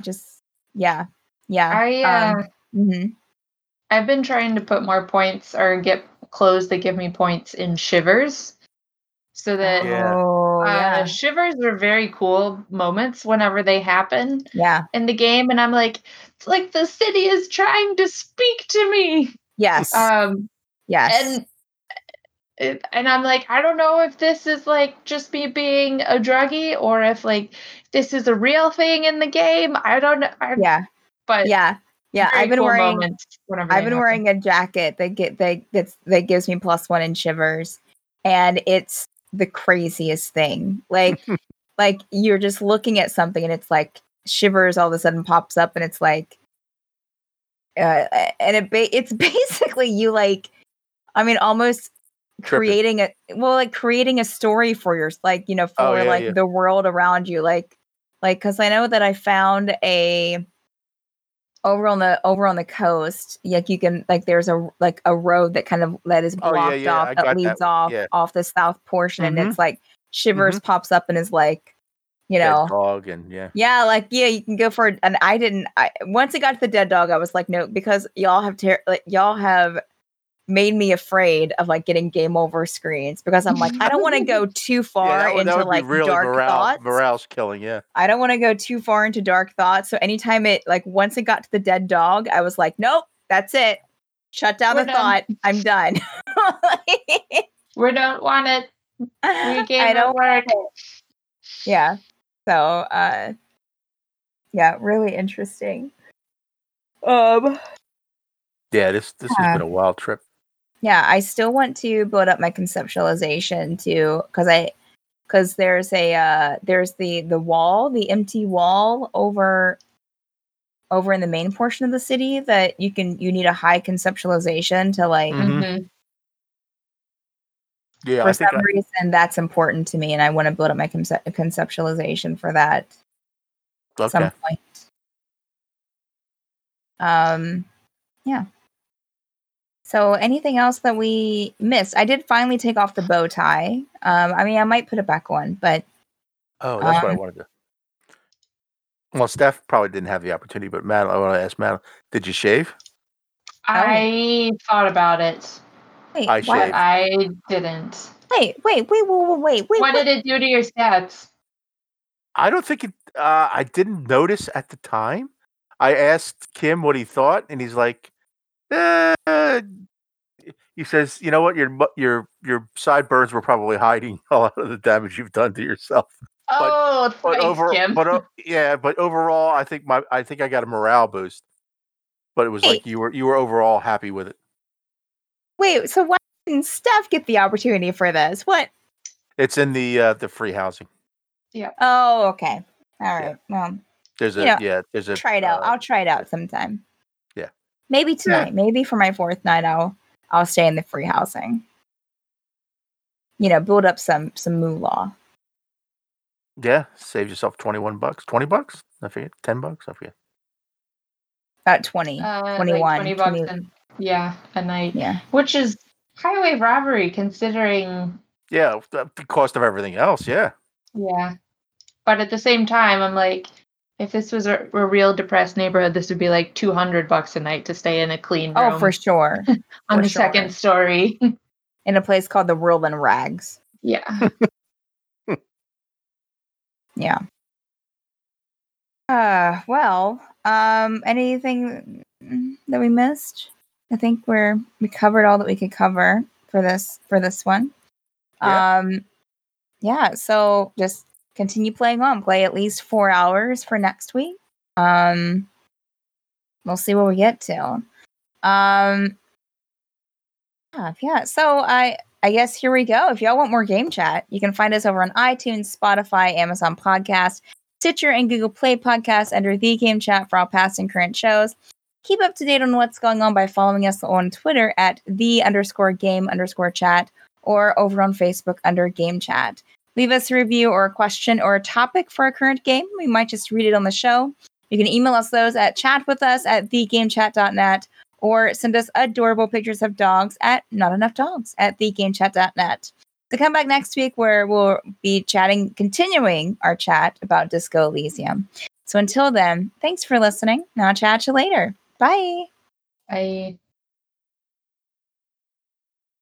mhm. I've been trying to put more points or get clothes that give me points in shivers. So that Yeah. Oh, yeah. shivers are very cool moments whenever they happen Yeah. in the game. And I'm like, it's like the city is trying to speak to me. Yes. Yes. And I'm like, I don't know if this is like just me being a druggie or if like this is a real thing in the game. I don't know. Yeah. But Yeah. Yeah. very I've been cool wearing moments whenever I've they been happen. wearing a jacket that gives me +1 in shivers, and it's the craziest thing. Like you're just looking at something and it's like shivers all of a sudden pops up and it's like and it's basically you like, I mean, almost Tripping. creating a story for your, like, you know, for Oh, yeah, like yeah. the world around you, like because I know that I found over on the coast, like you can, like there's a road that kind of that is Oh, yeah, blocked yeah, off I that got leads that. off Yeah. off the south portion, and Mhm. it's like shivers pops up and is like, you Dead know, dog and yeah. yeah, like yeah, you can go for it. And once it got to the dead dog, I was like, no, because y'all have made me afraid of like getting game over screens, because I'm like, I don't want to go too far that into would like be really dark thoughts. morale's killing. Yeah. I don't want to go too far into dark thoughts. So anytime once it got to the dead dog, I was like, nope, that's it. Shut down We're the done. thought. I'm done. We don't want it. We I gave it don't work. Yeah. So yeah, really interesting. Yeah. This has Yeah. been a wild trip. Yeah, I still want to build up my conceptualization too, because there's the wall, the empty wall over in the main portion of the city that you need a high conceptualization to like. Mhm. Mhm. Yeah. For I think some reason, that's important to me, and I want to build up my conceptualization for that at some okay. point. Yeah. So anything else that we missed? I did finally take off the bow tie. I mean, I might put it back on, but Oh, that's what I wanted to. Well, Steph probably didn't have the opportunity, but Matt, I want to ask Matt, did you shave? I thought about it, wait, I what? shaved. I didn't. Wait. What did it do to your stats? I don't think it. I didn't notice at the time. I asked Kim what he thought, and he's like, he says, you know what, your sideburns were probably hiding a lot of the damage you've done to yourself. Oh, But thanks, Jim. but overall, I think I got a morale boost. But it was like you were overall happy with it. Wait, so why didn't Steph get the opportunity for this? What? It's in the free housing. Yeah. Oh, okay. All right. Well, there's a try it out. I'll try it out sometime. Yeah. Maybe tonight. Maybe for my 4th night, I'll stay in the free housing. Build up some moolah. Yeah, save yourself $21. $20? I forget. $10? I forget. About 20. 21. Like 20 bucks a night. Yeah. Which is highway robbery considering. Yeah, the cost of everything else. Yeah. Yeah. But at the same time, I'm like, if this was a real depressed neighborhood, this would be like $200 a night to stay in a clean room. Oh, for sure. On the second story. In a place called the World in Rags. Yeah. Yeah. Well, anything that we missed? I think we covered all that we could cover for this one. Yeah. So just continue playing on. Play at least 4 hours for next week. We'll see where we get to. Yeah. So I guess here we go. If y'all want more game chat, you can find us over on iTunes, Spotify, Amazon Podcast, Stitcher, and Google Play Podcasts under The Game Chat for all past and current shows. Keep up to date on what's going on by following us on Twitter at @the_game_chat or over on Facebook under Game Chat. Leave us a review or a question or a topic for a current game. We might just read it on the show. You can email us those at chatwithus@thegamechat.net or send us adorable pictures of dogs at notenoughdogs@thegamechat.net. So come back next week where we'll be continuing our chat about Disco Elysium. So until then, thanks for listening. Now I'll chat you later. Bye. Bye.